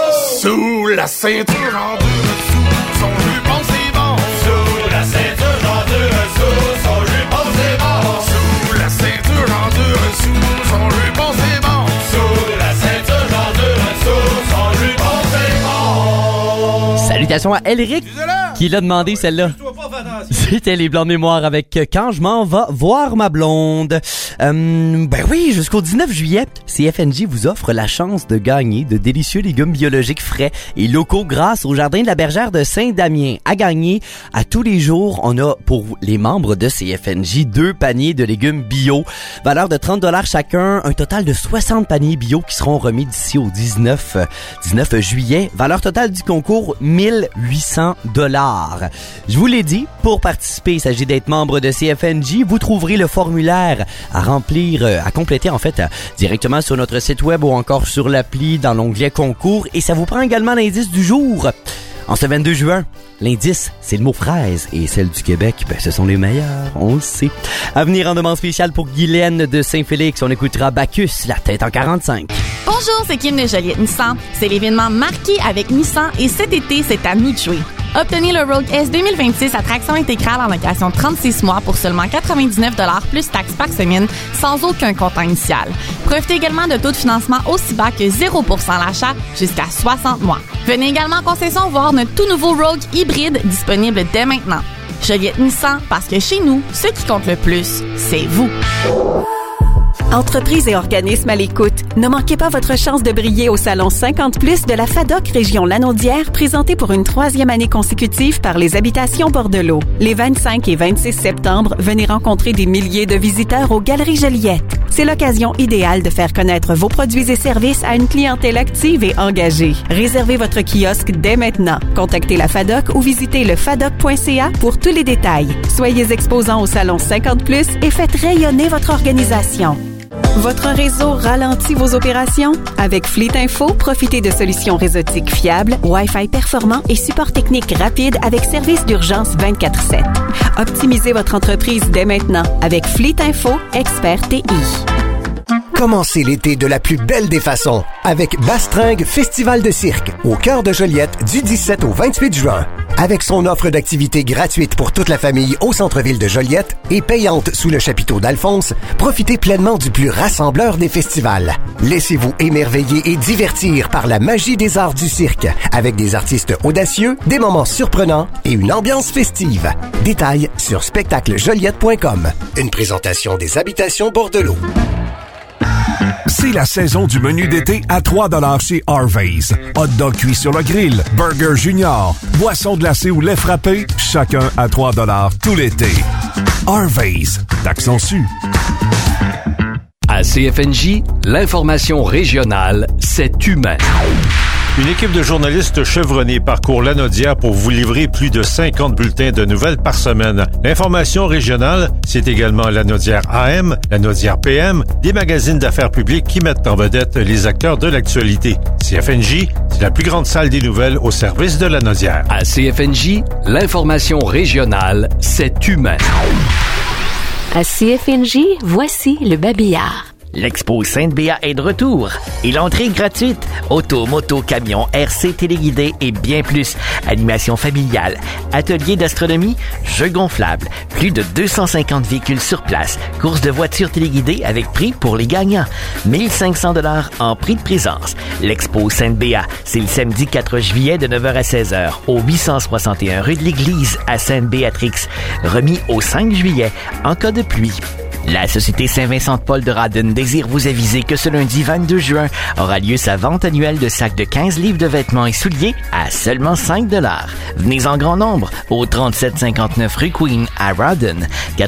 Sous la ceinture, j'endure sous son jupon, c'est bon. Sous la ceinture, j'endure sous son jupon, c'est bon. Sous la ceinture, j'endure sous son jupon, c'est bon. Sous la ceinture, j'endure sous son jupon, c'est bon. Salutations à Elric qui l'a demandé celle-là. C'était les Blancs de mémoire avec Quand je m'en vais voir ma blonde. Ben oui, jusqu'au 19 juillet, CFNJ vous offre la chance de gagner de délicieux légumes biologiques frais et locaux grâce au Jardin de la Bergère de Saint-Damien. À gagner à tous les jours, on a pour les membres de CFNJ 2 paniers de légumes bio, valeur de 30$ chacun, un total de 60 paniers bio qui seront remis d'ici au 19 juillet. Valeur totale du concours, 1800$. Je vous l'ai dit, pour participer, il s'agit d'être membre de CFNJ. Vous trouverez le formulaire à remplir, à compléter en fait directement sur notre site web ou encore sur l'appli dans l'onglet concours. Et ça vous prend également l'indice du jour. En ce 22 juin, l'indice, c'est le mot fraise. Et celle du Québec, ben, ce sont les meilleurs, on le sait. À venir en demande spéciale pour Guylaine de Saint-Félix, on écoutera Bacchus, la tête en 45. Bonjour, c'est Kim de Joliette Nissan. C'est l'événement marqué avec Nissan et cet été, c'est à nous de jouer. Obtenez le Rogue S 2026 à traction intégrale en location 36 mois pour seulement 99$ plus taxes par semaine, sans aucun comptant initial. Profitez également de taux de financement aussi bas que 0% l'achat jusqu'à 60 mois. Venez également en concession voir notre tout nouveau Rogue hybride disponible dès maintenant. Joliette Nissan, parce que chez nous, ce qui compte le plus, c'est vous. Entreprises et organismes à l'écoute, ne manquez pas votre chance de briller au Salon 50+ de la FADOC Région Lanaudière, présenté pour une 3e année consécutive par les Habitations Bordelot. Les 25 et 26 septembre, venez rencontrer des milliers de visiteurs aux Galeries Joliette. C'est l'occasion idéale de faire connaître vos produits et services à une clientèle active et engagée. Réservez votre kiosque dès maintenant. Contactez la FADOC ou visitez le fadoc.ca pour tous les détails. Soyez exposants au Salon 50+ et faites rayonner votre organisation. Votre réseau ralentit vos opérations? Avec Fleet Info, profitez de solutions réseautiques fiables, Wi-Fi performant et support technique rapide avec service d'urgence 24/7. Optimisez votre entreprise dès maintenant avec Fleet Info, expert TI. Commencez l'été de la plus belle des façons avec Bastringue Festival de cirque au cœur de Joliette du 17 au 28 juin. Avec son offre d'activités gratuites pour toute la famille au centre-ville de Joliette et payante sous le chapiteau d'Alphonse, profitez pleinement du plus rassembleur des festivals. Laissez-vous émerveiller et divertir par la magie des arts du cirque avec des artistes audacieux, des moments surprenants et une ambiance festive. Détails sur spectaclejoliette.com. Une présentation des Habitations Bordelot. C'est la saison du menu d'été à 3$ chez Harvey's. Hot dog cuit sur le grill, burger junior, boisson glacée ou lait frappé, chacun à 3$ tout l'été. Harvey's, taxons su. À CFNJ, l'information régionale, c'est humain. Une équipe de journalistes chevronnés parcourt Lanaudière pour vous livrer plus de 50 bulletins de nouvelles par semaine. L'information régionale, c'est également Lanaudière AM, Lanaudière PM, des magazines d'affaires publiques qui mettent en vedette les acteurs de l'actualité. CFNJ, c'est la plus grande salle des nouvelles au service de Lanaudière. À CFNJ, l'information régionale, c'est humain. À CFNJ, voici le babillard. L'Expo Sainte-Béat est de retour et l'entrée est gratuite. Auto, moto, camion, RC, téléguidé et bien plus. Animation familiale, atelier d'astronomie, jeux gonflables, plus de 250 véhicules sur place, course de voitures téléguidées avec prix pour les gagnants. 1500 $ en prix de présence. L'Expo Sainte-Béat, c'est le samedi 4 juillet de 9h à 16h au 861 rue de l'Église à Sainte-Béatrix. Remis au 5 juillet en cas de pluie. La Société Saint-Vincent-de-Paul de Rawdon désire vous aviser que ce lundi 22 juin aura lieu sa vente annuelle de sacs de 15 livres de vêtements et souliers à seulement 5 $. Venez en grand nombre au 3759 rue Queen à Rawdon,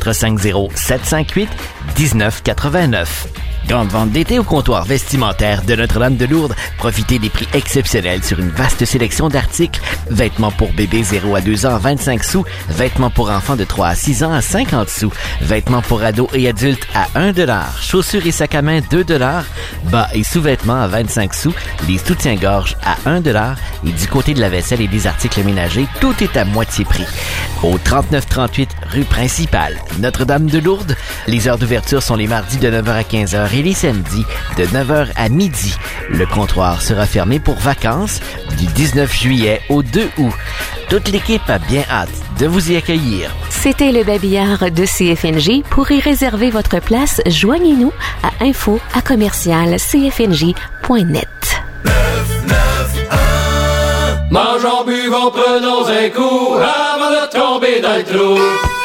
450-758-1989. Grande vente d'été au comptoir vestimentaire de Notre-Dame-de-Lourdes. Profitez des prix exceptionnels sur une vaste sélection d'articles. Vêtements pour bébés 0 à 2 ans à 25 sous. Vêtements pour enfants de 3 à 6 ans à 50 sous. Vêtements pour ados et adultes à 1 $. Chaussures et sacs à main 2 $. Bas et sous-vêtements à 25 sous. Les soutiens-gorge à 1 $. Et du côté de la vaisselle et des articles ménagers, tout est à moitié prix. Au 3938 rue principale, Notre-Dame-de-Lourdes. Les heures d'ouverture sont les mardis de 9h à 15h et les samedis de 9h à midi. Le comptoir sera fermé pour vacances du 19 juillet au 2 août. Toute l'équipe a bien hâte de vous y accueillir. C'était le babillard de CFNJ. Pour y réserver votre place, joignez-nous à info@cfnj.net. Mangeons, buvons, prenons un coup avant de tomber dans le trou.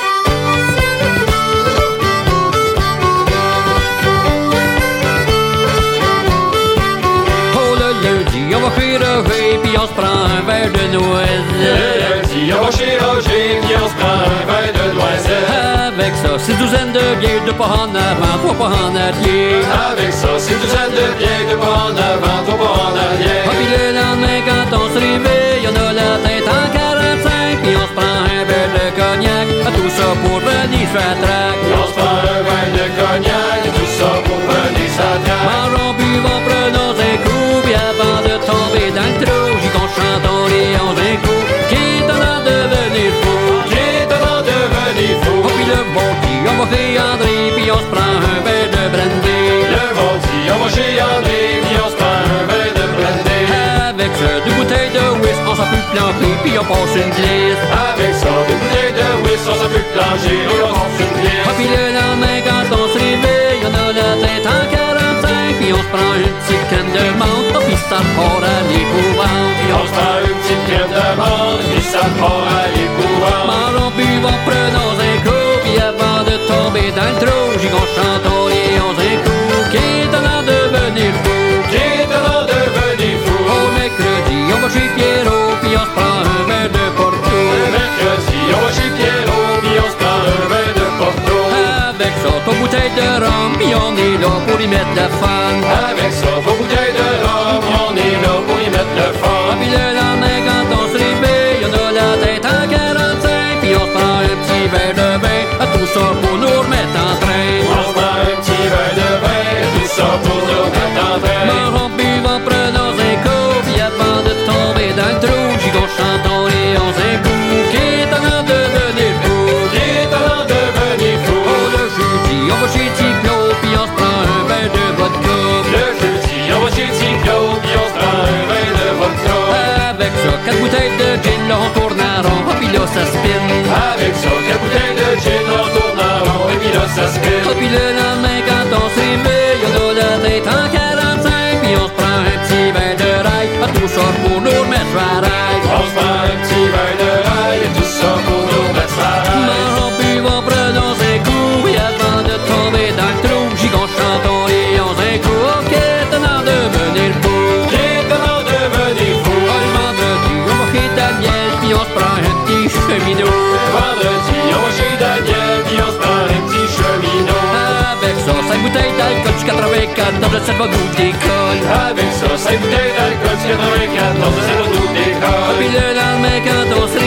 On va chez Roger, puis on se prend un verre de noisette. Le lundi, on va chez Roger, puis on se prend un verre de noisette. Avec ça, 6 douzaines de bières, 2 pas en avant, 3 pas en arrière. Avec ça, 6 douzaines de bières, 2 pas en avant, 3 pas en arrière. Ah, puis le lendemain, quand on se réveille, on a la tête en 45, puis on se prend un verre de cognac. Tout ça pour venir sur la traque. Puis on se prend un verre de cognac, tout ça pour venir sur la traque. Mangeons, buvons, prenons un coup, puis avant de tomber dans le trou, j'y qu'on chantons les 11 coups, qui est en train de devenir fou, qui est en train de devenir fou. Oh, puis le bon dit, on va chez André, puis on se prend un verre de brandy. Le bon dit, on va chez André, puis on se prend un verre de brandy. Avec ça, 2 bouteilles de whisk, on s'en peut plancher, puis on passe une glisse. Avec ça, 2 bouteilles de whisk, on s'en peut plancher, puis on passe une glisse. Ah, puis le lendemain, quand on se réveille, on a la tête en 45, puis on se prend une petite crème de menthe, oh, puis ça part à l'épouvante. Puis on se prend une petite crème de menthe, puis ça part à l'épouvante. Mangeons, buvons, prenons un coup, puis avant de tomber dans le trou, j'y qu'on chantons les 11 coups, qui est en train de devenir fou, qui est en train de devenir fou. Au mercredi, on va chez Pierrot, puis on se prend un verre de Porto. Le mercredi, on va chez Pierrot, puis on se prend un verre de Porto. Avec ça, ton bouteille de rhum, puis on est là pour y mettre la fun. Avec ça, vos bouteilles de rhum, puis on est là pour y mettre le fun. Ah, puis le lendemain, quand on se réveille, on a la tête en 45, puis on se prend un petit verre de vin, à tout ça pour nous remettre en train. On se prend un petit verre de vin, tout ça pour nous remettre en train. Mangeons, buvons, prenons un coup, puis avant de tomber dans le trou, j'y qu'on chantons les 11 coups, qui est en train de devenir fou, qui est en train de devenir fou. Oh, le jeudi, on va chez Ticlo, puis on se prend un verre de vodka. Le jeudi, on va chez Ticlo, puis on se prend un verre de vodka. Avec ça, 4 bouteilles de gin, là on tourne en rond, oh, puis là ça spin. Avec ça, 4 bouteilles de gin, on tourne en rond, et puis là ça spin. Oh, puis le lendemain, quand on se réveille, on a la tête en 45, puis on se prend un petit verre de rail, à tout ça pour nous remettre à rail. On se prend un petit verre de rail, et tout ça pour nous remettre à rail. Mangeons, buvons, prenons un coup, et avant de tomber dans le trou, j'y qu'on chantons les 11 coups, oh, qui est en train de devenir fou, qui est en train de devenir fou. Oh, le vendredi, on va chez Daniel, puis on se prend un petit cheminot. Le vendredi, on va chez Daniel, puis on se prend un petit cheminot. Avec ça, 5 bouteilles d'alcool du 84, dans le 7 va goûter d'école. Avec ça, 5 bouteilles d'alcool du 84,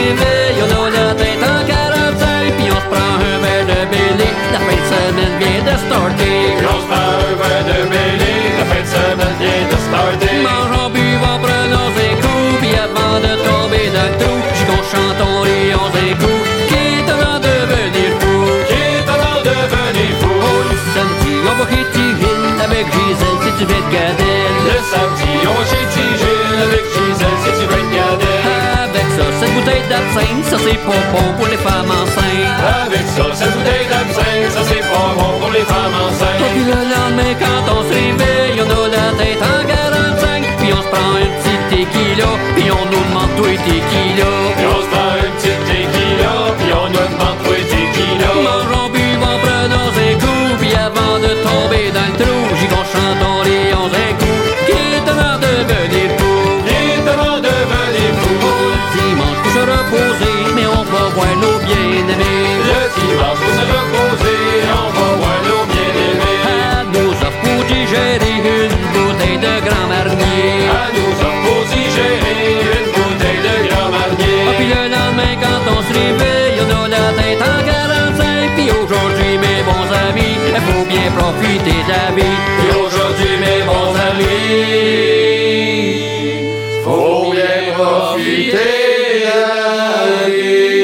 réveille, on a la tête en 45, puis on se prend un verre de Baileys. La fin de semaine vient de starter. Puis on se prend un verre de Baileys, la fin de semaine vient de starter. Mangeons, buvons, prenons un coup, puis avant de tomber dans le trou, j'y qu'on chantons les 11 coups. Qui est avant de devenir fou? Qui est avant de devenir fou? Oh, le samedi, on va chez Tigil avec Gisèle si tu veux te gadelle. Le samedi, on va chez Tigil avec Gisèle si tu veux te gadelle. Avec ça, cette bouteille d'absinthe, ça c'est pas bon pour les femmes enceintes. Avec ça, cette bouteille d'absinthe, ça c'est pas bon pour les femmes enceintes. Et puis le lendemain, quand on se réveille, on a la tête en 45, puis on se prend un petit tequila, puis on nous demande tout et tequila. Puis on se prend un petit tequila, puis on nous demande tout et tequila. Mangeons, buvons, prenons un coup, puis avant de tomber dans le trou, j'y qu'on chantons les 11 coups. Qui est avant de devenir fou? Qui est avant de devenir fou? Oh, le dimanche, pour se reposer, mais on va voir nos bien-aimés. Le dimanche, pour se reposer, on va voir nos bien-aimés. À nous offre pour digérer une bouteille de Grand Marnier. À nous offre pour digérer une bouteille de Grand Marnier. Ah, puis le lendemain, quand on se réveille, on a la tête en 45. Puis aujourd'hui, mes bons amis, il faut bien profiter de la vie. Puis aujourd'hui, mes bons amis, faut bien profiter de la vie.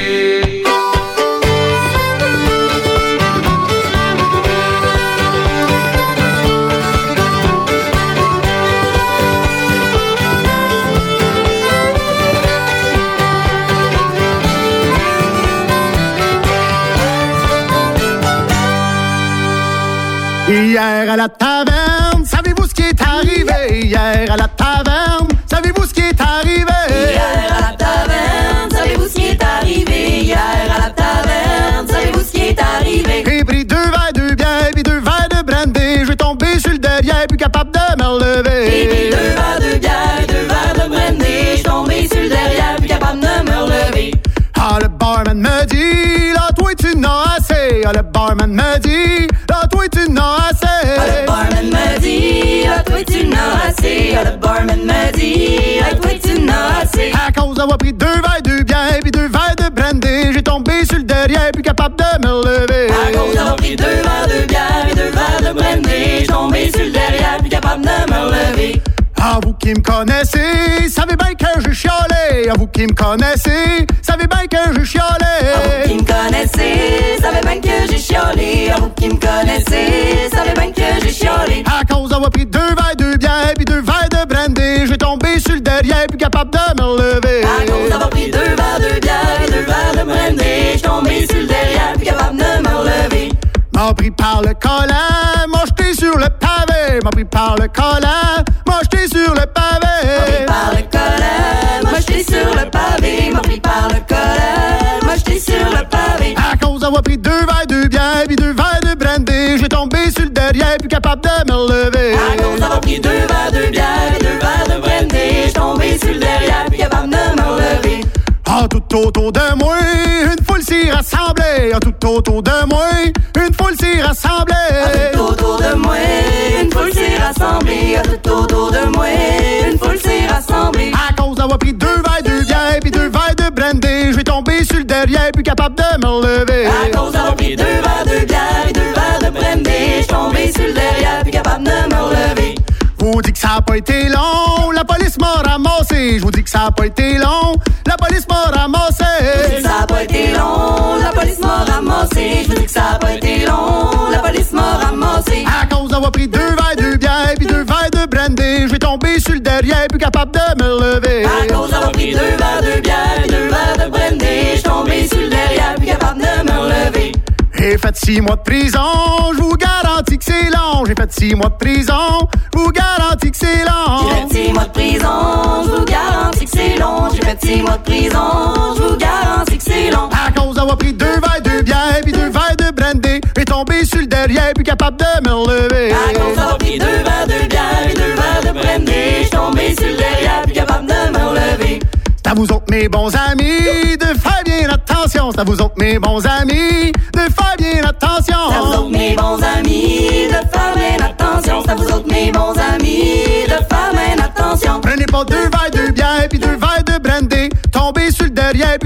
Hier à la taverne, savez-vous ce qui est arrivé? Hier à la taverne, savez-vous ce qui est arrivé? Hier à la taverne, savez-vous ce qui est arrivé? Hier à la taverne, savez-vous ce qui est arrivé? J'ai pris 2 verres de bière puis 2 verres de brandy. Je vais tomber sur le derrière, plus capable de me relever. J'ai pris 2 verres de bière, 2 verres de brandy. Je suis tombé sur le derrière, plus capable de me relever. Ah, le barman me dit, là, toi, tu n'as assez. Ah, le barman me dit, là, toi, tu n'as assez. Ah, le barman me dit, là, toi, tu n'as assez. Ah, le barman me dit, là, toi, tu n'as assez. À cause d'avoir pris 2 verres de bière puis 2 verres de brandy, j'ai tombé sur le derrière, plus capable de me relever. À cause d'avoir pris 2 verres de bière et 2 verres de brandy, je suis tombé sur le derrière, plus capable de me relever. Ah, vous qui me connaissez, savez bien que je chialais. Ah, vous qui me connaissez, savez bien que je chialais. Ah, vous qui me connaissez, savez bien que j'ai chialé. Ah, vous qui me connaissez, savez bien que j'ai chialé. À cause d'avoir pris 2 verres de bière puis 2 verres de brandy, j'ai tombé sur le derrière, plus capable de me relever. À cause d'avoir pris 2 verres de bière et 2 verres de brandy, je suis tombé sur le derrière, plus capable de me relever. M'a pris par le collant, m'a jeté sur le pavé. M'a pris par le collant, m'a jeté sur le pavé. M'a pris par le collant, m'a jeté sur le pavé. M'a pris par le collant, m'a jeté sur le pavé. À cause d'avoir pris 2 verres de bière puis 2 verres de brandy, j'ai tombé sur le derrière, plus capable de me relever. À cause d'avoir pris 2 verres de bière et 2 verres de brandy, je suis tombé sur le derrière, plus capable de me relever. Ah, tout autour de moi, une foule s'y rassemblait. Ah, tout autour de moi, une foule s'y rassemblait. Ah, tout autour de moi, une foule s'y rassemblée. Ah, tout autour de moi, une foule s'y rassemblée. À cause d'avoir pris 2 verres de bière puis 2 verres de brandy, je vais tomber sur le derrière, plus capable de me relever. À cause d'avoir pris 2 verres de bière et 2 verres de brandy, je suis tombé sur le derrière, plus capable de me relever. Vous dis que ça a pas été long, la police m'a ramassé. Je vous dis que ça a pas été long, la police m'a ramassé. Je vous dis que ça a pas été long, la police m'a ramassé. Je vous dis que ça a pas été long, la police m'a ramassé. À cause d'avoir pris 2 verres de bière puis 2 verres de brandy, je vais tomber sur le derrière, plus capable de me relever. À cause d'avoir pris 2 verres de bière et 2 verres de brandy, je suis tombé sur le derrière, plus capable de me relever. J'ai fait 6 mois de prison, je vous garantis que c'est long. J'ai fait 6 mois de prison, je vous garantis que c'est long. J'ai fait 6 mois de prison, je vous garantis que c'est long. J'ai fait 6 mois de prison, je vous garantis que c'est long. À cause d'avoir pris 2 verres de bière puis 2 verres de brandy, j'ai tombé sur le derrière, plus capable de me relever. À cause d'avoir pris 2 verres de bière et 2 verres de brandy, je suis tombé sur le derrière, plus capable de me relever. C'est à vous autres mes bons amis de faire bien attention. C'est à vous autres mes bons amis de faire bien attention. C'est à vous autres mes bons amis de faire bien attention. C'est à vous autres mes bons amis de faire bien attention. Prenez pas 2 verres de bière puis 2 verres de brandy, tombez sur le derrière,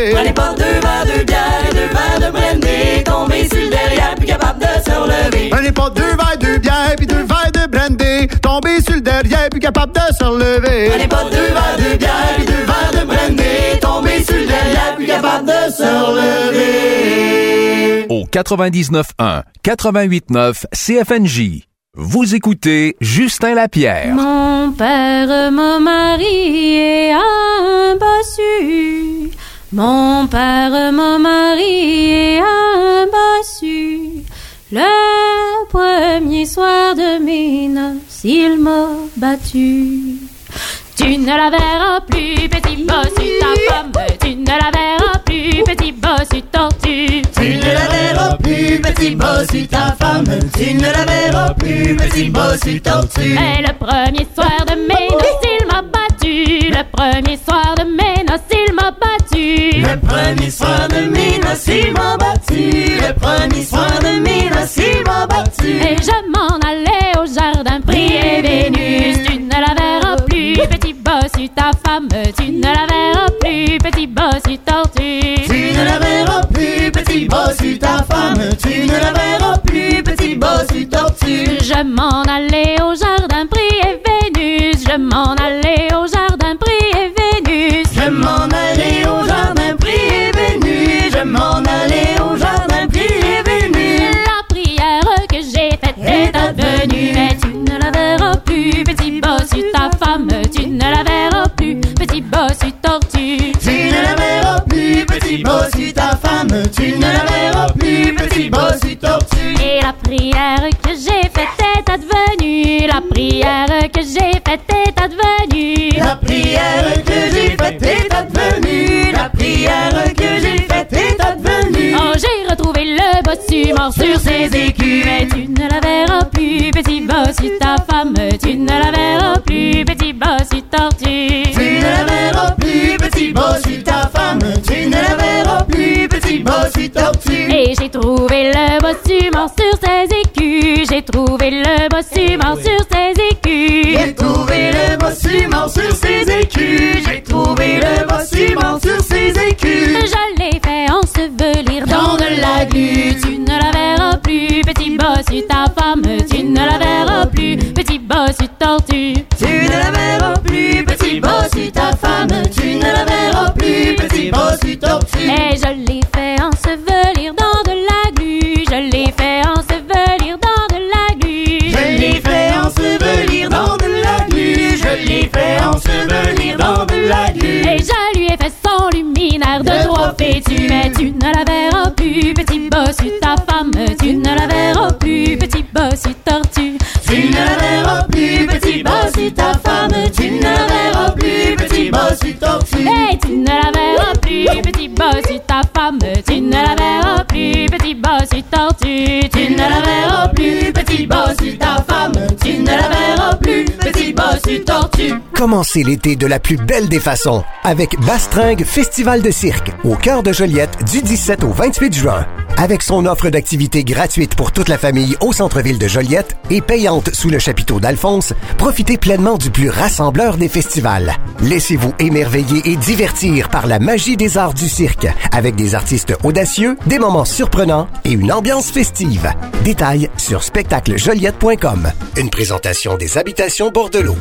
lever. Prenez pas 2 verres de bière et 2 verres de brandy, tombez sur le derrière, plus capable de se relever. Prenez pas 2 verres de bière puis 2 verres de brandy, tombez sur le derrière, plus capable de se relever. Prenez pas 2 verres de bière et 2 verres de brandy, tombez sur le derrière, plus capable de se relever. Au 99.1, 88.9 CFNJ. Vous écoutez Justin Lapierre. Mon père m'a marié à un bossu. Mon père m'a marié à un bossu. Le premier soir de mes noces, il m'a battu. Tu ne la verras plus, petit bossu, ta femme. Tu ne la verras plus, petit bossu, tortue. Tu ne la verras plus, petit bossu, ta femme. Tu ne la verras plus, petit bossu, tortue. Mais le premier soir de mes noces, il m'a battu. Le premier soir de mes noces, il m'a battu. Le premier soir de mes noces, il m'a battu. Le premier soir de mes noces, il m'a battu. Et je m'en allais au jardin, prier Vénus. Tu ne la verras plus, petit bossu, ta femme. Tu ne la verras plus, petit bossu, tortue. Tu ne la verras plus, petit bossu, ta femme. Tu ne la verras plus, petit bossu, tortue. Je m'en allais au jardin, prier Vénus. Je m'en allais au jardin, prier Vénus. Je m'en allais au jardin, prier Vénus. Je m'en allais au jardin, prier Vénus. La prière que j'ai faite est advenue. Mais tu ne la verras plus, petit bossu, ta femme. Tu ne la verras plus, petit bossu, tortue. Tu ne la verras plus, petit bossu, ta femme. Tu ne la verras plus, petit bossu, tortue. Et la prière que j'ai faite est advenue. La prière que j'ai faite est advenue. La prière que j'ai faite est advenue. La prière que j'ai faite est advenue. Oh, j'ai retrouvé le bossu mort sur ses écus. Mais tu ne la verras plus, petit bossu, ta femme. Tu ne la verras plus, petit bossu, tortue. Tu ne la verras plus, petit bossu, ta femme. Tu ne la verras plus, petit bossu, tortue. Et j'ai trouvé le bossu mort sur ses écus. J'ai trouvé le bossu mort sur ses écus. J'ai trouvé le bossu mort sur ses écus. J'ai trouvé le bossu mort sur ses écus. Je l'ai fait ensevelir dans de la glu. Tu ne la verras plus, petit bossu, ta femme. Tu ne la verras plus, petit bossu, tortue. Tu ne la verras plus, petit bossu, ta femme. Tu ne la verras plus, petit bossu, tortue. Et je l'ai fait ensevelir dans de la glu. Je l'ai fait ensevelir dans de la glu. Je l'ai fait ensevelir dans de la glu. Je l'ai fait ensevelir dans de la glu. Et je lui ai fait son luminaire de 3 fétus. Mais tu ne la verras plus, petit bossu, ta femme. Tu ne la verras plus, petit bossu, tortue. Tu ne la verras plus, petit bossu, ta femme. Tu ne la verras plus, petit bossu, tortue. Et tu ne la verras plus, petit bossu, ta femme. Tu ne la verras plus, petit bossu, tortue. Tu ne la verras plus, petit bossu, ta femme. Tu ne la verras plus, petit bossu, tortue. Commencez l'été de la plus belle des façons avec Bastringue Festival de cirque au cœur de Joliette du 17 au 28 juin. Avec son offre d'activités gratuites pour toute la famille au centre-ville de Joliette et payante sous le chapiteau d'Alphonse, profitez pleinement du plus rassembleur des festivals. Laissez-vous émerveiller et divertir par la magie des arts du cirque avec des artistes audacieux, des moments surprenants et une ambiance festive. Détails sur spectaclejoliette.com. Une présentation des Habitations Bordelot.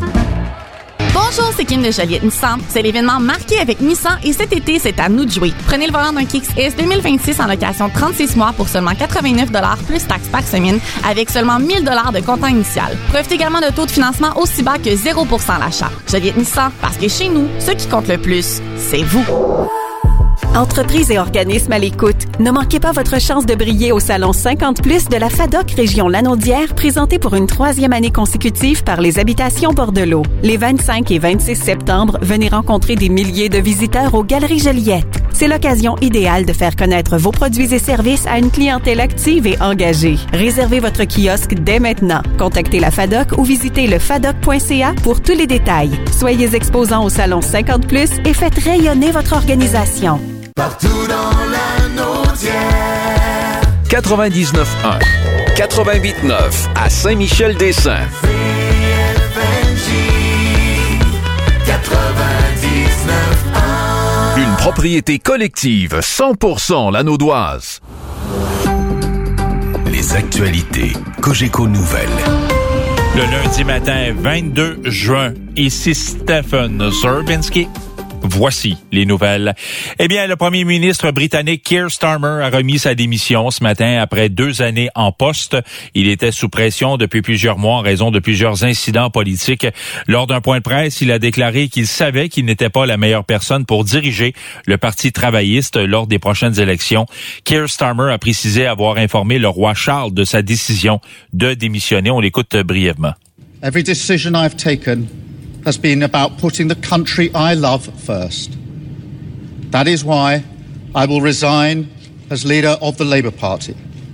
Bonjour, c'est Kim de Joliette Nissan. C'est l'événement marqué avec Nissan et cet été, c'est à nous de jouer. Prenez le volant d'un Kicks S 2026 en location 36 mois pour seulement 89 $ plus taxes par semaine avec seulement 1000 $ de comptant initial. Profitez également de taux de financement aussi bas que 0% à l'achat. Joliette Nissan, parce que chez nous, ce qui compte le plus, c'est vous. Entreprises et organismes à l'écoute, ne manquez pas votre chance de briller au Salon 50+ de la FADOC Région Lanaudière, présenté pour une 3e année consécutive par les Habitations Bordelot. Les 25 et 26 septembre, venez rencontrer des milliers de visiteurs aux Galeries Joliette. C'est l'occasion idéale de faire connaître vos produits et services à une clientèle active et engagée. Réservez votre kiosque dès maintenant. Contactez la FADOC ou visitez le fadoc.ca pour tous les détails. Soyez exposants au Salon 50+ et faites rayonner votre organisation. Partout dans la Naudière. 99.1, 88.9 à Saint-Michel-des-Saints. CFNJ 99.1. Une propriété collective 100% Lanaudoise. Les actualités Cogeco Nouvelles. Le lundi matin 22 juin, ici Stephen Zerbinski. Voici les nouvelles. Eh bien, le premier ministre britannique Keir Starmer a remis sa démission ce matin après 2 années en poste. Il était sous pression depuis plusieurs mois en raison de plusieurs incidents politiques. Lors d'un point de presse, il a déclaré qu'il savait qu'il n'était pas la meilleure personne pour diriger le Parti travailliste lors des prochaines élections. Keir Starmer a précisé avoir informé le roi Charles de sa décision de démissionner. On l'écoute brièvement. Every decision I've taken has been about putting the country I love first. That is why I will resign as leader of the Labour Party.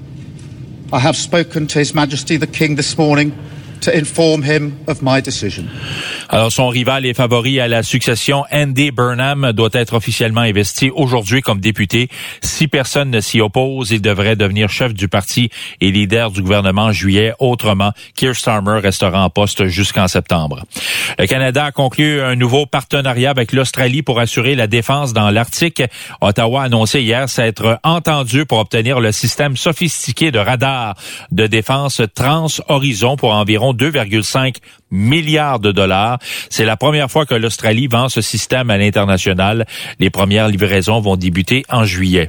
I have spoken to His Majesty the King this morning to inform him of my decision. Alors, son rival et favori à la succession, Andy Burnham, doit être officiellement investi aujourd'hui comme député. Si personne ne s'y oppose, il devrait devenir chef du parti et leader du gouvernement en juillet. Autrement, Keir Starmer restera en poste jusqu'en septembre. Le Canada a conclu un nouveau partenariat avec l'Australie pour assurer la défense dans l'Arctique. Ottawa a annoncé hier s'être entendu pour obtenir le système sophistiqué de radar de défense Trans-Horizon pour environ 2,5 milliards de dollars. C'est la première fois que l'Australie vend ce système à l'international. Les premières livraisons vont débuter en juillet.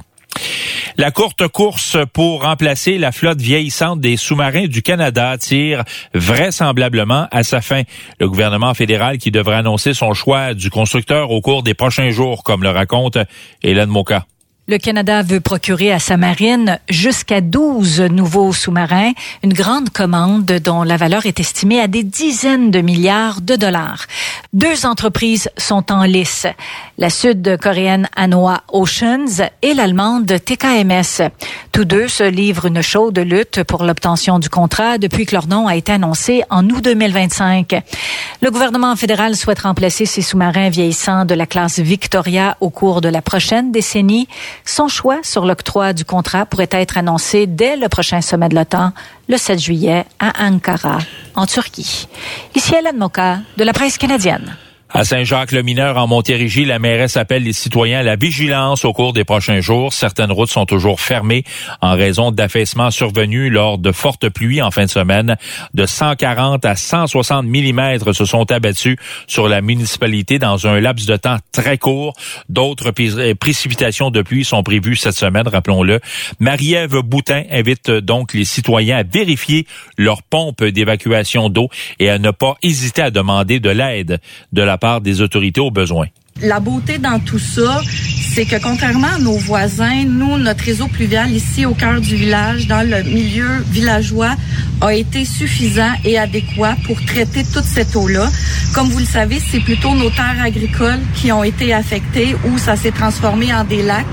La courte course pour remplacer la flotte vieillissante des sous-marins du Canada tire vraisemblablement à sa fin. Le gouvernement fédéral qui devrait annoncer son choix du constructeur au cours des prochains jours, comme le raconte Hélène Moka. Le Canada veut procurer à sa marine jusqu'à 12 nouveaux sous-marins, une grande commande dont la valeur est estimée à des dizaines de milliards de dollars. 2 entreprises sont en lice, la sud-coréenne Anoa Oceans et l'allemande TKMS. Tous deux se livrent une chaude lutte pour l'obtention du contrat depuis que leur nom a été annoncé en août 2025. Le gouvernement fédéral souhaite remplacer ces sous-marins vieillissants de la classe Victoria au cours de la prochaine décennie. Son choix sur l'octroi du contrat pourrait être annoncé dès le prochain sommet de l'OTAN, le 7 juillet, à Ankara, en Turquie. Ici Hélène Moka, de la presse canadienne. À Saint-Jacques-le-Mineur, en Montérégie, la mairesse appelle les citoyens à la vigilance au cours des prochains jours. Certaines routes sont toujours fermées en raison d'affaissements survenus lors de fortes pluies en fin de semaine. De 140 à 160 mm se sont abattus sur la municipalité dans un laps de temps très court. D'autres précipitations de pluie sont prévues cette semaine, rappelons-le. Marie-Ève Boutin invite donc les citoyens à vérifier leurs pompes d'évacuation d'eau et à ne pas hésiter à demander de l'aide de la part des autorités aux besoins. La beauté dans tout ça, c'est que contrairement à nos voisins, nous, notre réseau pluvial ici au cœur du village, dans le milieu villageois, a été suffisant et adéquat pour traiter toute cette eau-là. Comme vous le savez, c'est plutôt nos terres agricoles qui ont été affectées ou ça s'est transformé en des lacs.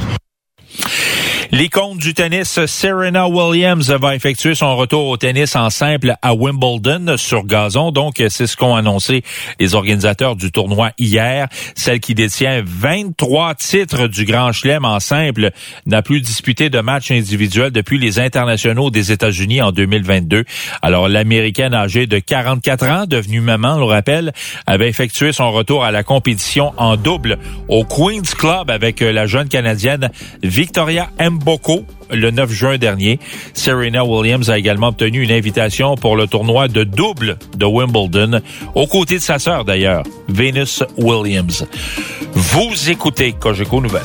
L'icône du tennis Serena Williams va effectuer son retour au tennis en simple à Wimbledon sur gazon. Donc, c'est ce qu'ont annoncé les organisateurs du tournoi hier. Celle qui détient 23 titres du Grand Chelem en simple n'a plus disputé de match individuel depuis les internationaux des États-Unis en 2022. Alors, l'Américaine âgée de 44 ans, devenue maman, on le rappelle, avait effectué son retour à la compétition en double au Queen's Club avec la jeune Canadienne Victoria Mboko le 9 juin dernier. Serena Williams a également obtenu une invitation pour le tournoi de double de Wimbledon, aux côtés de sa sœur d'ailleurs, Venus Williams. Vous écoutez Cogeco Nouvelles.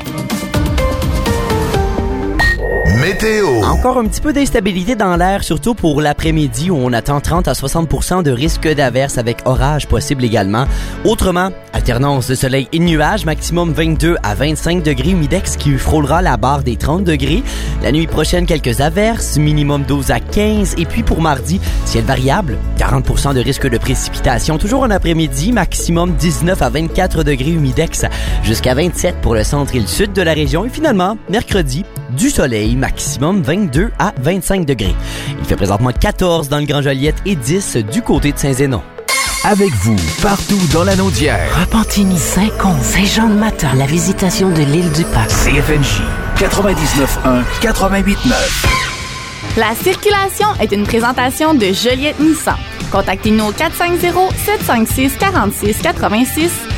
Météo. Encore un petit peu d'instabilité dans l'air, surtout pour l'après-midi où on attend 30 à 60% de risque d'averse avec orage possible également. Autrement, alternance de soleil et de nuages, maximum 22 à 25 degrés, humidex qui frôlera la barre des 30 degrés. La nuit prochaine, quelques averses, minimum 12 à 15. Et puis pour mardi, ciel variable, 40% de risque de précipitation. Toujours en après-midi, maximum 19 à 24 degrés, humidex jusqu'à 27 pour le centre et le sud de la région. Et finalement, mercredi, du soleil, maximum 22 à 25 degrés. Il fait présentement 14 dans le Grand Joliette et 10 du côté de Saint-Zénon. Avec vous, partout dans la Naudière. Repentigny, Saint-Côme, Saint-Jean-de-Matin, la visitation de l'île du Parc. CFNJ 99.1, 88.9. La circulation est une présentation de Joliette Nissan. Contactez-nous au 450-756-4686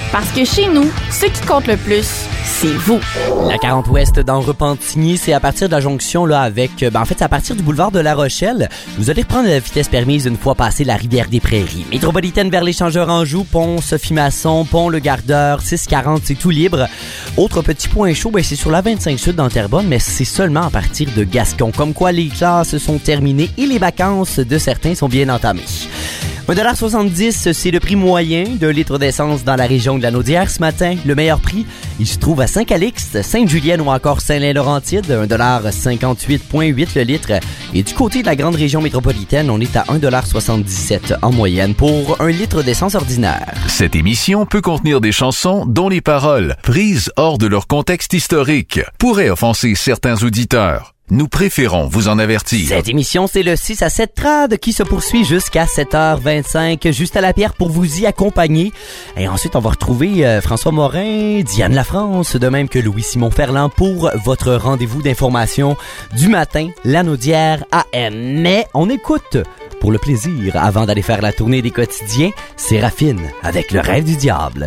Parce que chez nous, ce qui compte le plus, c'est vous. La 40 Ouest dans Repentigny, c'est à partir de la jonction là avec... en fait, c'est à partir du boulevard de La Rochelle. Vous allez reprendre la vitesse permise une fois passé la rivière des Prairies. Métropolitaine vers l'échangeur Anjou, pont Sophie-Masson, pont Le Gardeur, 640, c'est tout libre. Autre petit point chaud, c'est sur la 25 Sud dans Terrebonne, mais c'est seulement à partir de Gascon. Comme quoi, les classes sont terminées et les vacances de certains sont bien entamées. 1,70 $, c'est le prix moyen d'un litre d'essence dans la région de la Naudière ce matin. Le meilleur prix, il se trouve à Saint-Calixte, Sainte-Julienne ou encore Saint-Laurentide, 1,58,8 $ le litre. Et du côté de la grande région métropolitaine, on est à 1,77 $ en moyenne pour un litre d'essence ordinaire. Cette émission peut contenir des chansons dont les paroles, prises hors de leur contexte historique, pourraient offenser certains auditeurs. Nous préférons vous en avertir. Cette émission, c'est le 6 à 7 trad qui se poursuit jusqu'à 7h25, juste à la pierre pour vous y accompagner. Et ensuite, on va retrouver François Morin, Diane Lafrance, de même que Louis-Simon Ferland pour votre rendez-vous d'information du matin, la Naudière AM. Mais on écoute, pour le plaisir, avant d'aller faire la tournée des quotidiens, Séraphine avec Le Rêve du Diable.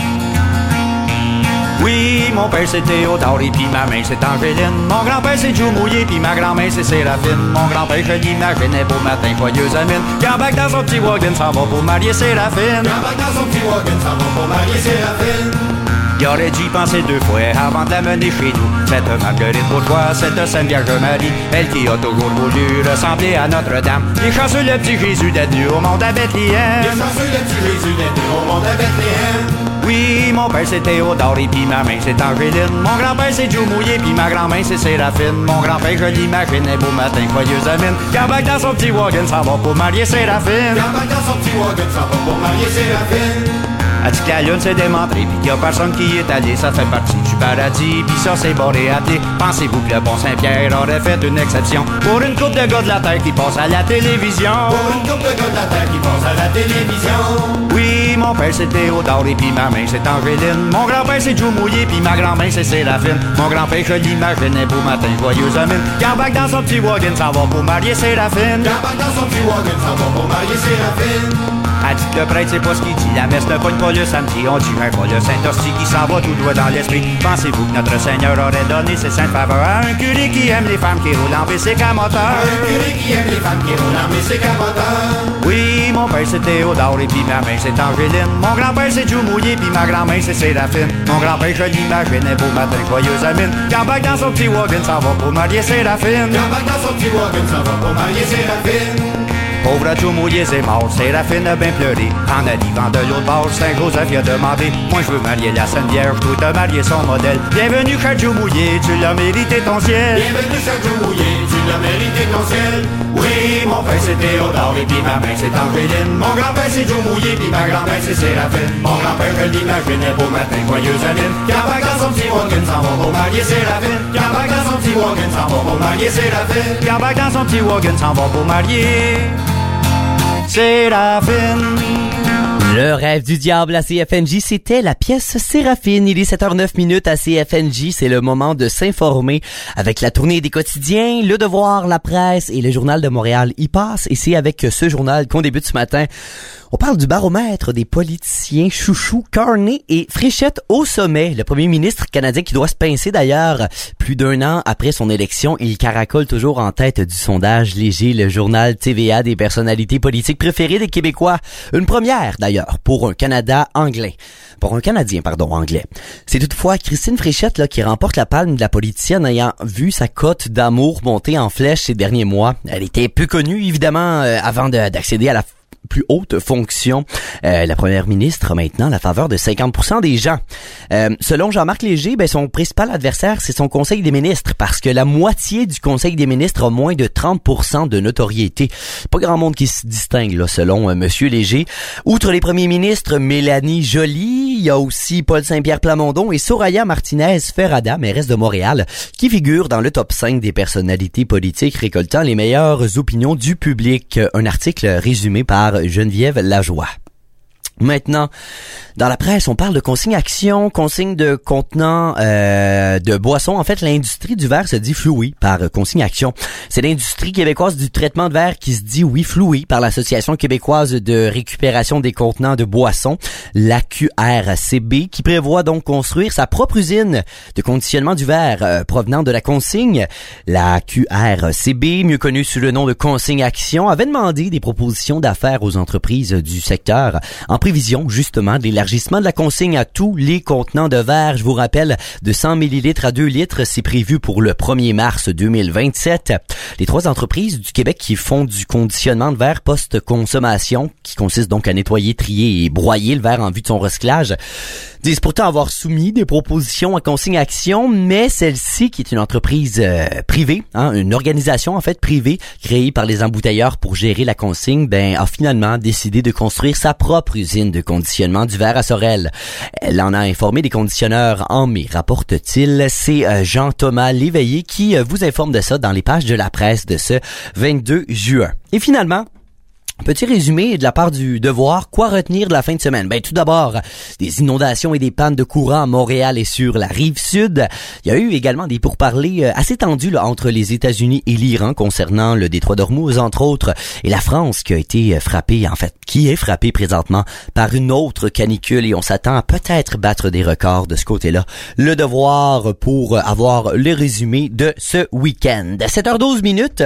Oui, mon père c'est Théodore et puis ma mère c'est Angéline. Mon grand-père c'est Joe Mouillé puis ma grand-mère c'est Séraphine. Mon grand-père je l'imaginais beau matin, joyeuse amine. Gambac dans son petit wagon s'en va pour marier Séraphine. Gambac dans son petit wagon s'en va pour marier Séraphine. Il aurait dû y penser 2 fois avant de la mener chez nous. Cette Marguerite Bourgeois, cette Sainte Vierge Marie, elle qui a toujours voulu ressembler à Notre-Dame. Il est chanceux le petit Jésus d'être venu au monde à Bethléem. Il est chanceux le petit Jésus d'être venu au monde à Bethléem. Oui, mon père c'est Théodore et puis ma mère c'est Angéline. Mon grand-père c'est Joe Mouillé puis ma grand-mère c'est Séraphine. Mon grand-père je l'imaginais beau matin, joyeuse amine. Gambac dans son petit wagon s'en va pour marier Séraphine. Gambac dans son petit wagon s'en va pour marier Séraphine. A dit que la lune s'est démontrée pis qu'il y a personne qui est allé. Ça fait partie du paradis pis ça c'est boré à thé. Pensez-vous que le bon Saint-Pierre aurait fait une exception pour une couple de gars de la terre qui passe à la télévision? Pour une couple de gars de la terre qui passe à la télévision. Oui, mon père c'est Théodore et pis ma mère c'est Angéline. Mon grand-père c'est Joe Mouillé pis ma grand-mère c'est Séraphine. Mon grand-père je l'imaginais beau matin, joyeuse amine. Gambac dans son petit wagon s'en va pour marier Séraphine. Gambac dans son petit wagon s'en va pour marier Séraphine. A dit que le prêtre c'est pas ce qu'il dit, la messe ne pogne pas le samedi. On dirait pas le Saint-Hostie qui s'en va tout droit dans l'esprit. Pensez-vous que notre Seigneur aurait donné ses saintes faveurs à un curé qui aime les femmes qui roulent en bicycle à moteur? Un curé qui aime les femmes qui roulent en bicycle à moteur. Oui, mon père c'est Théodore et puis ma mère c'est Angéline. Mon grand-père c'est Joe Mouillé puis ma grand-mère c'est Séraphine. Mon grand-père je l'imaginais beau matin, joyeuse amine. Gambac dans son petit wagon s'en va pour marier Séraphine. Gambac dans son petit wagon s'en va pour marier Séraphine. Pauvre Joe Mouillé c'est mort, Séraphine a bien pleuré. En arrivant de l'autre bord, Saint-Joseph y a demandé: moi je veux marier la Sainte Vierge, toi t'as marié son modèle. Bienvenue cher Joe Mouillé, tu l'as mérité ton ciel. Bienvenue cher Joe Mouillé, tu l'as mérité ton ciel. Oui, mon père c'est Théodore et puis ma mère c'est Angéline. Mon grand-père c'est Joe Mouillé puis ma grand-mère c'est Séraphine. Mon grand-père je l'imaginais beau matin, joyeuse amine. Gambac dans son petit wagon s'en va pour marier Séraphine. Gambac dans son petit wagon s'en va pour marier Séraphine. Gambac dans son petit wagon s'en va pour marier Séraphine. Le Rêve du Diable à CFNJ, c'était la pièce Séraphine. Il est 7h09 à CFNJ. C'est le moment de s'informer avec la tournée des quotidiens, Le Devoir, La Presse et le Journal de Montréal y passe. Et c'est avec ce journal qu'on débute ce matin. On parle du baromètre des politiciens chouchous, Carney et Fréchette au sommet. Le premier ministre canadien qui doit se pincer d'ailleurs. Plus d'1 an après son élection, il caracole toujours en tête du sondage léger, le journal TVA des personnalités politiques préférées des Québécois. Une première d'ailleurs pour un Canadien anglais. C'est toutefois Christine Fréchette là, qui remporte la palme de la politicienne ayant vu sa cote d'amour monter en flèche ces derniers mois. Elle était peu connue évidemment avant d'accéder à la plus haute fonction. La première ministre a maintenant la faveur de 50% des gens. Selon Jean-Marc Léger, son principal adversaire, c'est son conseil des ministres, parce que la moitié du conseil des ministres a moins de 30% de notoriété. Pas grand monde qui se distingue, là, selon Monsieur Léger. Outre les premiers ministres, Mélanie Joly, il y a aussi Paul Saint-Pierre Plamondon et Soraya Martinez-Ferrada, mairesse de Montréal, qui figurent dans le top 5 des personnalités politiques récoltant les meilleures opinions du public. Un article résumé par Geneviève Lajoie. Maintenant, dans la presse, on parle de consigne-action, consigne de contenants de boissons. En fait, l'industrie du verre se dit flouée par consigne-action. C'est l'industrie québécoise du traitement de verre qui se dit, oui, flouée par l'Association québécoise de récupération des contenants de boissons, l'AQRCB, qui prévoit donc construire sa propre usine de conditionnement du verre provenant de la consigne. La QRCB, mieux connue sous le nom de consigne-action, avait demandé des propositions d'affaires aux entreprises du secteur en prévision justement de l'élargissement de la consigne à tous les contenants de verre. Je vous rappelle, de 100 ml à 2 litres, c'est prévu pour le 1er mars 2027. Les 3 entreprises du Québec qui font du conditionnement de verre post-consommation, qui consiste donc à nettoyer, trier et broyer le verre en vue de son recyclage, disent pourtant avoir soumis des propositions à consigne-action, mais celle-ci, qui est une entreprise privée, une organisation en fait privée, créée par les embouteilleurs pour gérer la consigne, a finalement décidé de construire sa propre usine de conditionnement du verre à Sorel. Elle en a informé des conditionneurs en mai, rapporte-t-il. C'est Jean-Thomas Léveillé qui vous informe de ça dans les pages de la presse de ce 22 juin. Et finalement, petit résumé de la part du Devoir, quoi retenir de la fin de semaine? Tout d'abord, des inondations et des pannes de courant à Montréal et sur la Rive-Sud. Il y a eu également des pourparlers assez tendus entre les États-Unis et l'Iran concernant le détroit d'Ormuz, entre autres, et la France qui a été frappée, qui est frappée présentement par une autre canicule, et on s'attend à peut-être battre des records de ce côté-là. Le Devoir pour avoir le résumé de ce week-end. 7h12 minutes.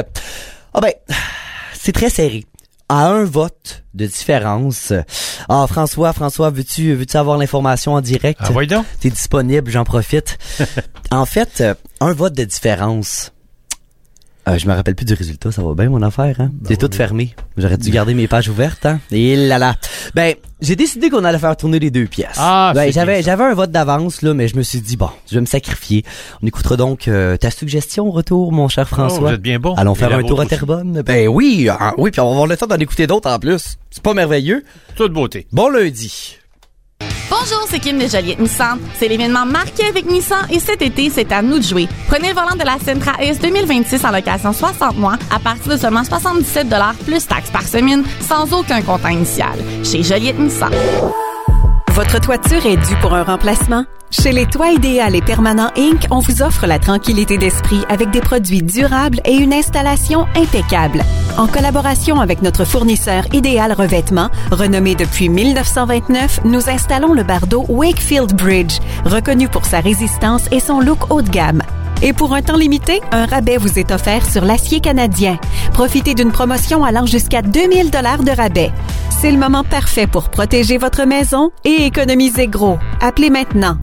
C'est très serré. À un vote de différence. François, veux-tu avoir l'information en direct? Ah, voyons donc. T'es disponible, j'en profite. En fait, un vote de différence. Je me rappelle plus du résultat, ça va bien mon affaire, hein? C'est tout fermé. J'aurais dû garder mes pages ouvertes, hein? Et là. J'ai décidé qu'on allait faire tourner les 2 pièces. J'avais un vote d'avance, là, mais je me suis dit, je vais me sacrifier. On écoutera donc ta suggestion au retour, mon cher François. Vous êtes bien bon. Allons faire un tour à Terrebonne. Oui, puis on va avoir le temps d'en écouter d'autres en plus. C'est pas merveilleux? Toute beauté. Bon lundi. Bonjour, c'est Kim de Joliette Nissan. C'est l'événement marqué avec Nissan et cet été, c'est à nous de jouer. Prenez le volant de la Sentra S 2026 en location 60 mois à partir de seulement 77 $ plus taxes par semaine sans aucun comptant initial. Chez Joliette Nissan. Votre toiture est due pour un remplacement? Chez Les Toits Idéal et Permanent Inc., on vous offre la tranquillité d'esprit avec des produits durables et une installation impeccable. En collaboration avec notre fournisseur Idéal Revêtement, renommé depuis 1929, nous installons le bardeau Wakefield Bridge, reconnu pour sa résistance et son look haut de gamme. Et pour un temps limité, un rabais vous est offert sur l'acier canadien. Profitez d'une promotion allant jusqu'à 2000 $ de rabais. C'est le moment parfait pour protéger votre maison et économiser gros. Appelez maintenant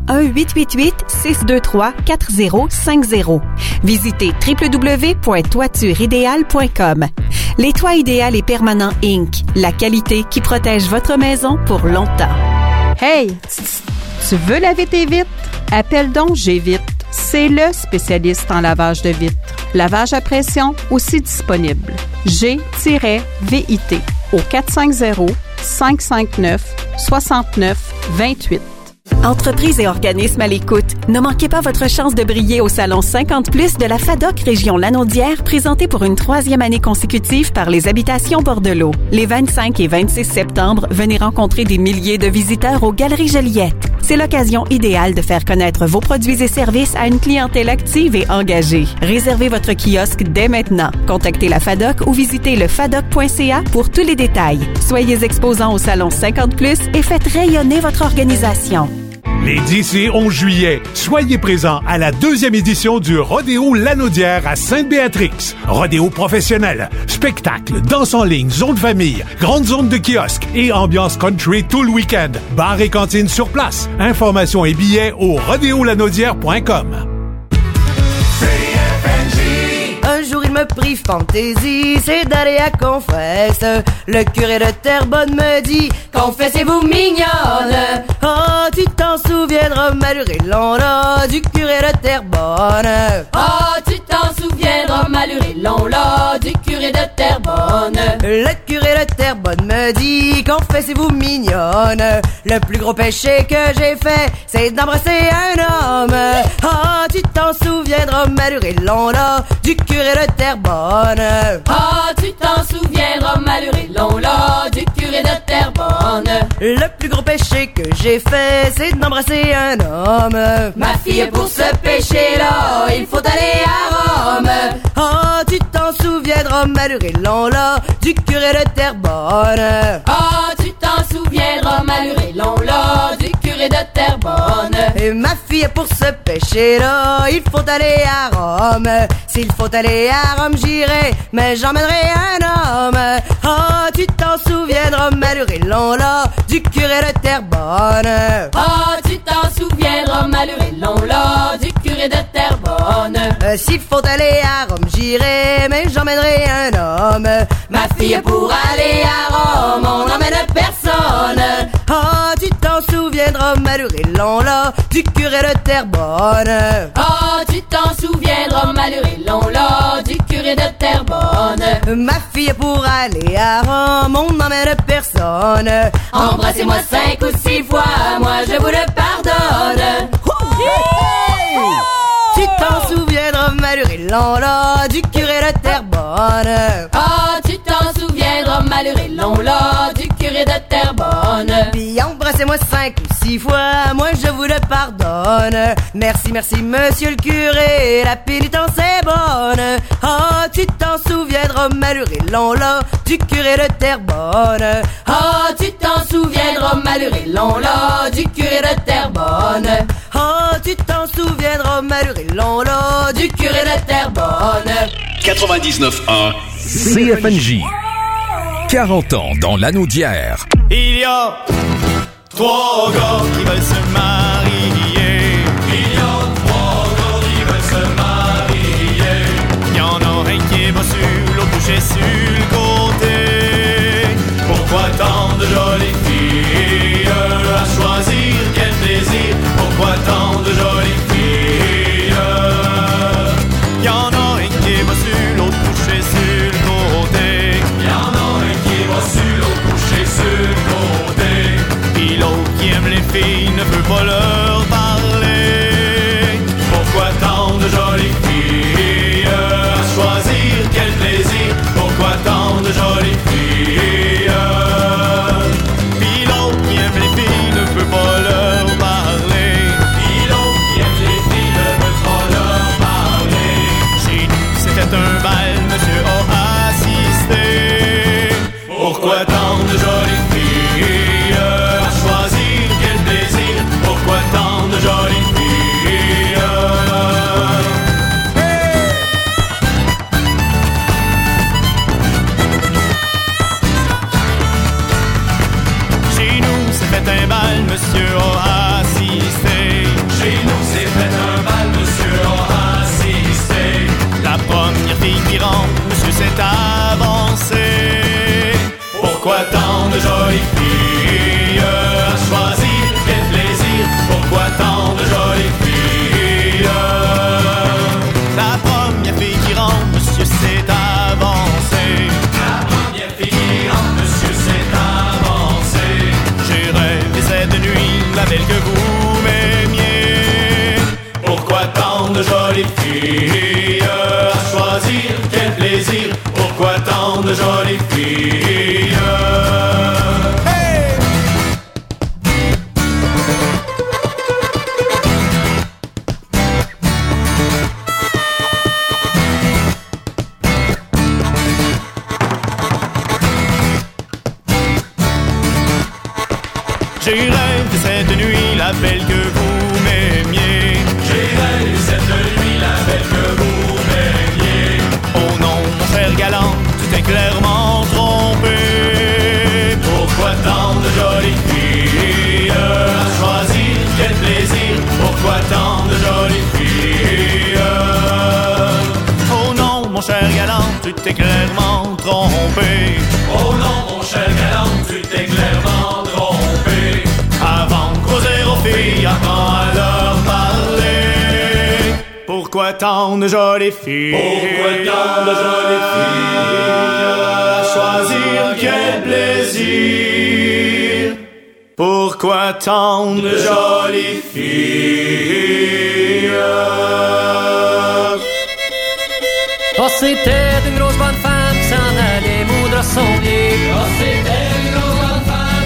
1-888-623-4050. Visitez www.toitureideal.com. Les Toits Idéal et Permanent Inc. La qualité qui protège votre maison pour longtemps. Hey, tu veux laver tes vitres? Appelle donc G-Vitre. C'est le spécialiste en lavage de vitres. Lavage à pression aussi disponible. G-VIT au 450-559-6928. Entreprises et organismes à l'écoute, ne manquez pas votre chance de briller au Salon 50+ de la FADOC Région Lanaudière, présenté pour une 3e année consécutive par les Habitations Bordelot. Les 25 et 26 septembre, venez rencontrer des milliers de visiteurs aux Galeries Joliette. C'est l'occasion idéale de faire connaître vos produits et services à une clientèle active et engagée. Réservez votre kiosque dès maintenant. Contactez la FADOC ou visitez lefadoc.ca pour tous les détails. Soyez exposants au Salon 50+ et faites rayonner votre organisation. Les 10 et 11 juillet, soyez présents à la 2e édition du Rodéo Lanaudière à Sainte-Béatrix. Rodéo professionnel, spectacle, danse en ligne, zone de famille, grande zone de kiosque et ambiance country tout le week-end. Bar et cantine sur place. Informations et billets au rodéolanaudière.com. Un jour il me prit fantaisie, c'est d'aller à Confesse. Le curé de Terrebonne me dit: confessez-vous mignonne. Oh, tu t'en souviendras, Malurilon, là, du curé de Terrebonne. Oh, tu t'en souviendras, Malurilon, là, du curé de Terrebonne. Le curé de Terrebonne me dit: confessez-vous mignonne. Le plus gros péché que j'ai fait, c'est d'embrasser un homme. Oh, tu t'en souviendras, Malurilon, là, du curé de Terrebonne. Oh, tu t'en souviendras, Malurilon, là, du curé de Terrebonne. Terrebonne. Le plus gros péché que j'ai fait, c'est d'embrasser un homme. Ma fille, pour ce péché-là, il faut aller à Rome. Oh, tu t'en souviendras, Maluré-Long, là, du curé de Terrebonne. Oh, tu t'en souviendras, Maluré-Long, là, du curé de Terrebonne. Et ma fille, pour ce péché-là, il faut aller à Rome. S'il faut aller à Rome, j'irai, mais j'emmènerai un homme. Oh, tu t'en souviendras, Maluré-Long, là, du curé de Terrebonne. Oh, tu t'en souviendras, Maluré-Long, là, du curé de Terrebonne. S'il faut aller à Rome, j'irai, mais j'emmènerai un homme. Ma fille, pour aller à Rome, on n'emmène personne. Oh, tu t'en souviendras, Maluré-Long, là, du curé de Terrebonne. Oh, tu t'en souviendras, Maluré-Long, là, du curé de Terrebonne. Ma fille, pour aller à Rome, on n'emmène personne. Embrassez-moi 5 ou 6 fois, moi je vous le pardonne. Tu t'en souviendras, Maluré-Long, là, du curé de Terrebonne. Oh, tu t'en souviendras, Maluré-Long, là, du curé de Terrebonne. Puis embrassez-moi 5 ou 6 fois, moi je vous le pardonne. Merci, merci, monsieur le curé, la pénitence est bonne. Oh, tu t'en souviendras, Maluré-Long, là, du curé de Terrebonne. Oh, tu t'en souviendras, Maluré-Long, là, du curé de Terrebonne. Oh, tu t'en souviendras, Maluré-Long, là, du curé de Terrebonne. 99.1 CFNJ. 40 ans dans l'anneau d'hier. Il y a 3 gars qui veulent se marier. Il y a 3 gars qui veulent se marier. Il y en a un qui est bas sur l'autre couché sur le côté. Pourquoi tant de jolies filles à choisir? Quel plaisir! Pourquoi tant de jolies filles? Il y en a un qui est bas sur l'autre couché sur le côté. Il y en a un qui est bas sur l'autre couché sur le côté. Puis l'autre qui aime les filles ne peut pas leur parler. Pourquoi tant de jolies filles à choisir? Quel plaisir! Pourquoi tant de jolies filles? Puis l'autre qui aime les filles ne peut pas leur parler. Puis l'autre qui aime les filles ne peut pas leur parler. Chez nous c'était un bal, monsieur a assisté. Pourquoi tant de jolies filles à choisir? Quel plaisir! Pourquoi tant de jolies filles? Chez nous c'est fait un bal, monsieur a assisté. Chez nous c'est fait un bal, monsieur a assisté. La première fille qui rentre, monsieur s'est avancé. Pourquoi tant de jolies filles à choisir? Quel plaisir! Pourquoi tant de jolies filles? La première fille qui rentre, monsieur s'est avancé. La première fille qui rentre, monsieur s'est avancé. J'ai rêvé cette nuit, la belle que vous m'aimiez. Pourquoi tant de jolies filles à choisir? Quel plaisir! Pourquoi tant de jolies filles? Hey! J'ai rêvé cette nuit, la belle que vous m'aimiez. J'ai rêvé cette nuit, la belle que vous m'aimiez. Oh non, mon cher galant, tu t'es clairement trompé. Pourquoi tant de jolies filles à choisir? Quel plaisir! Pourquoi tant de jolies filles? Oh non, mon cher galant, tu t'es clairement trompé. Oh non, mon cher galant, tu t'es clairement trompé. Avant de causer aux filles, apprends à leur parler. Pourquoi tant de jolies filles? Pourquoi tant de jolies filles à choisir? Quel plaisir! Pourquoi tant de jolies filles? Oh, c'était une grosse bonne femme qui s'en allait moudre son blé. Oh, c'était une grosse bonne femme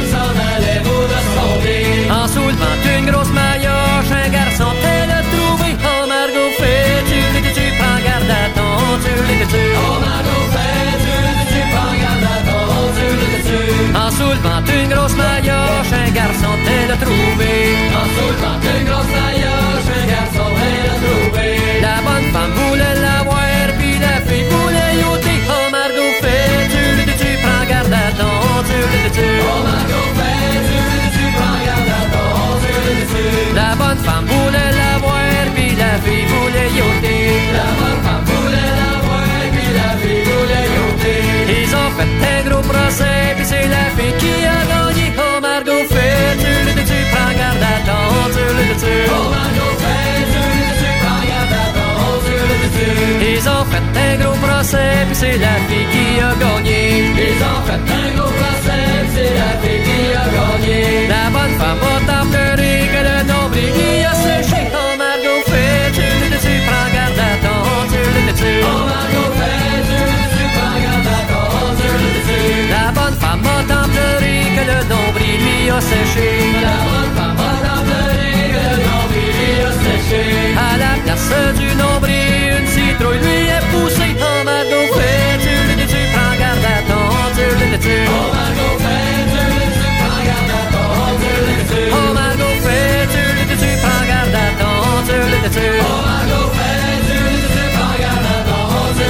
soulevant une grosse maillotche, un garçon t'est de trouver. En soulevant une grosse maillotche, un garçon t'est de trouver. La bonne femme voulait l'avoir, puis la fille voulait yoter. Oh Margot fait, tu prends garde à ton, oh Margot fait, tu prends garde à ton, La bonne femme voulait l'avoir, puis la fille voulait yoter. La bonne femme voulait l'avoir, puis la fille voulait yoter. Ils ont fait un gros procès, puis c'est la fille qui a gagné. Oh Margot fait, tu prends garde à ton, oh Margot fait, tu prends garde à ton, Ils ont fait un gros procès, puis c'est la fille qui a gagné. Ils ont fait un gros procès, puis c'est la fille qui a gagné. La bonne femme a tant pleuré que le nombril lui a séché. Oh Margot fait, tu prends garde à ton, oh Margot fait, tu prends garde à ton, La bonne femme a tant pleuré que le nombril lui a séché. La bonne femme a tant pleuré que le nombril lui a séché. À la place du nombril, une citrouille lui est poussée. Oh Margot fait, tu prends garde à ton, oh Margot fait, tu prends garde à ton, oh Margot fait, tu prends garde à ton, oh Margot fait, tu prends garde à ton,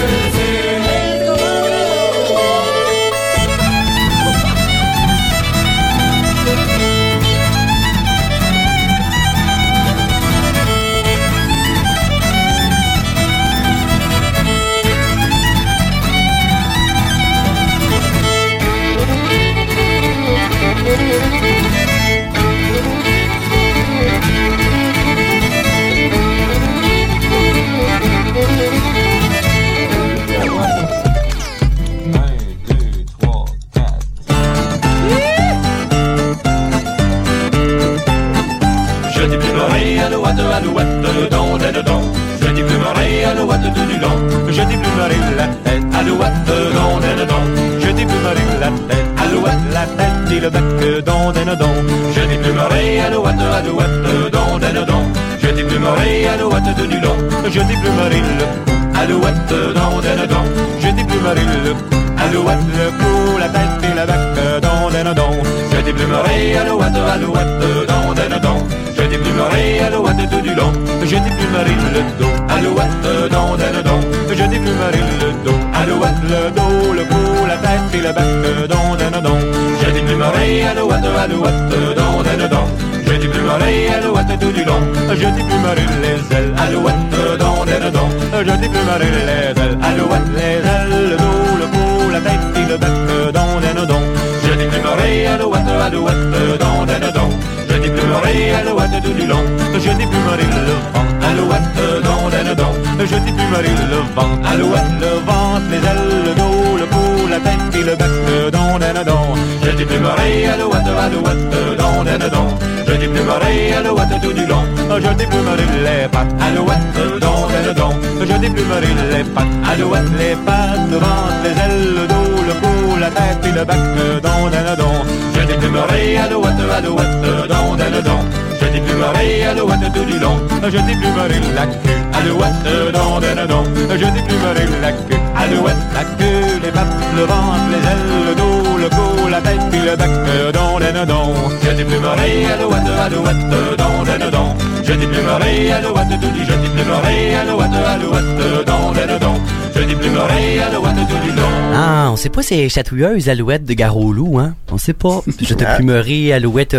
Je déplumerai alouette, alouette, don, don. Je déplumerai alouette du long. Je déplumerai la tête, alouette, don, don. Je déplumerai la tête, alouette, la tête et le bec, don, don. Je déplumerai alouette, alouette, don, don. Je déplumerai alouette du long. Je déplumerai le cou, alouette, don, don. Je déplumerai le cou, alouette, le cou, la tête et le bec, don, don. Je déplumerai alouette, alouette, don, don. Je déplumerai alouette tout du long. Je déplumerai le dos, alouette, don, don. Je déplumerai le dos, alouette, le dos, le cou, la tête et le bec, don, don. Je déplumerai alouette, alouette, don, don. Je déplumerai alouette tout du long. Je déplumerai les ailes, alouette, don, don. Je déplumerai les ailes, alouette, les ailes, le dos, le cou, la tête et le bec, don, don. Je déplumerai alouette, alouette, don, don. Je déplumerai alouette tout du long. Je déplumerai le vent, alouette, don, don. Je déplumerai le vent, alouette, le ventre, les ailes, le dos, le cou, la tête et le bec, don, don. Je déplumerai alouette, alouette, don, don. Je déplumerai alouette tout du long. Je déplumerai les pattes, alouette, don, don. Je déplumerai les pattes, alouette, les pattes, le ventre, les ailes, le dos, le cou, la tête et le bec, don, don. Je déplumerai alouette, alouette, don, don. Je déplumerai alouette tout du long. Je déplumerai la queue, alouette, don, don. Je déplumerai la queue, alouette, la queue, les pattes, le ventre, les ailes, le dos, le cou, la tête et le bec, don, don. Je déplumerai alouette, alouette, don, don. Je déplumerai alouette tout du, je déplumerai alouette, alouette, don, don. Je déplumerai alouette tout du long. Ah, on sait pas si c'est chatouilleuse alouette de Gare-au-Loup, hein? On sait pas. Je déplumerai alouette,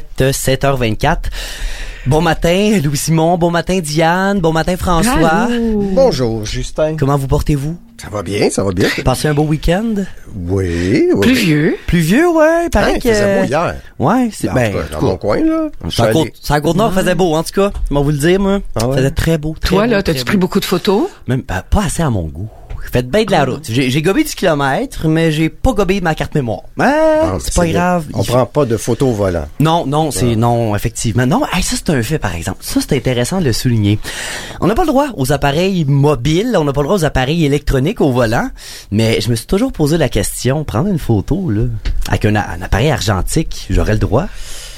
7h24. Bon matin, Louis-Simon. Bon matin, Diane. Bon matin, François. Allô. Bonjour, Justin. Comment vous portez-vous? Ça va bien, ça va bien. Passez un beau week-end? Oui, oui. Pluvieux? Pluvieux, ouais. Il paraît que... Il faisait beau hier. Ouais, c'est bien. Dans mon coin, là. Ça à Côte-Nord faisait beau, en tout cas. Je vais vous le dire, moi. Ah ouais. Ça faisait très beau, très Toi, beau, là, t'as-tu pris beaucoup de photos? Même pas assez à mon goût. Faites bien de la route. J'ai gobé du kilomètre, mais j'ai pas gobé de ma carte mémoire. C'est pas grave. On prend pas de photos au volant. Non, c'est non, effectivement. Non, ça c'est un fait, par exemple. Ça, c'est intéressant de le souligner. On n'a pas le droit aux appareils mobiles, on n'a pas le droit aux appareils électroniques au volant, mais je me suis toujours posé la question, prendre une photo, là, avec un appareil argentique, j'aurais le droit?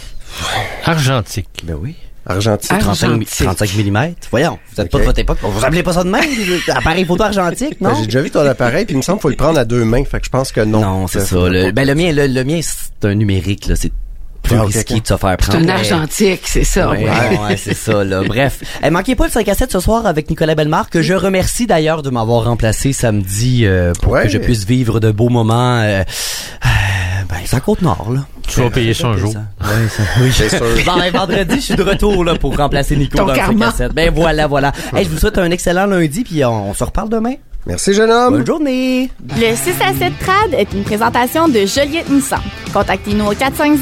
Argentique? Ben oui. Argentique. 35 mm. Voyons, vous êtes pas de votre époque. Vous appelez pas ça de même? Appareil photo argentique, non? J'ai déjà vu ton appareil, puis il me semble qu'il faut le prendre à deux mains. Fait que je pense que non. Non, c'est ça. Le mien, un numérique, là, c'est plus risqué de se faire prendre. C'est un argentique, c'est ça. Ouais, c'est ça, là. Bref. Manquez pas le 5 à 7 ce soir avec Nicolas Bellemare, que je remercie d'ailleurs de m'avoir remplacé samedi pour que je puisse vivre de beaux moments. C'est à Côte-Nord, là. Tu vas payer ça un jour. Oui, c'est sûr. Vendredi, je suis de retour là pour remplacer Nico dans le 5 à 7. Ben voilà. Hey, je vous souhaite un excellent lundi, puis on se reparle demain. Merci, jeune homme. Bonne journée. Le 6 à 7 Trad est une présentation de Joliette Nissan. Contactez-nous au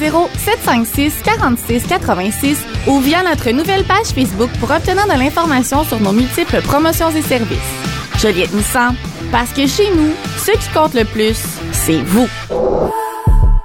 450-756-4686 ou via notre nouvelle page Facebook pour obtenir de l'information sur nos multiples promotions et services. Joliette Nissan, parce que chez nous, ce qui compte le plus, c'est vous.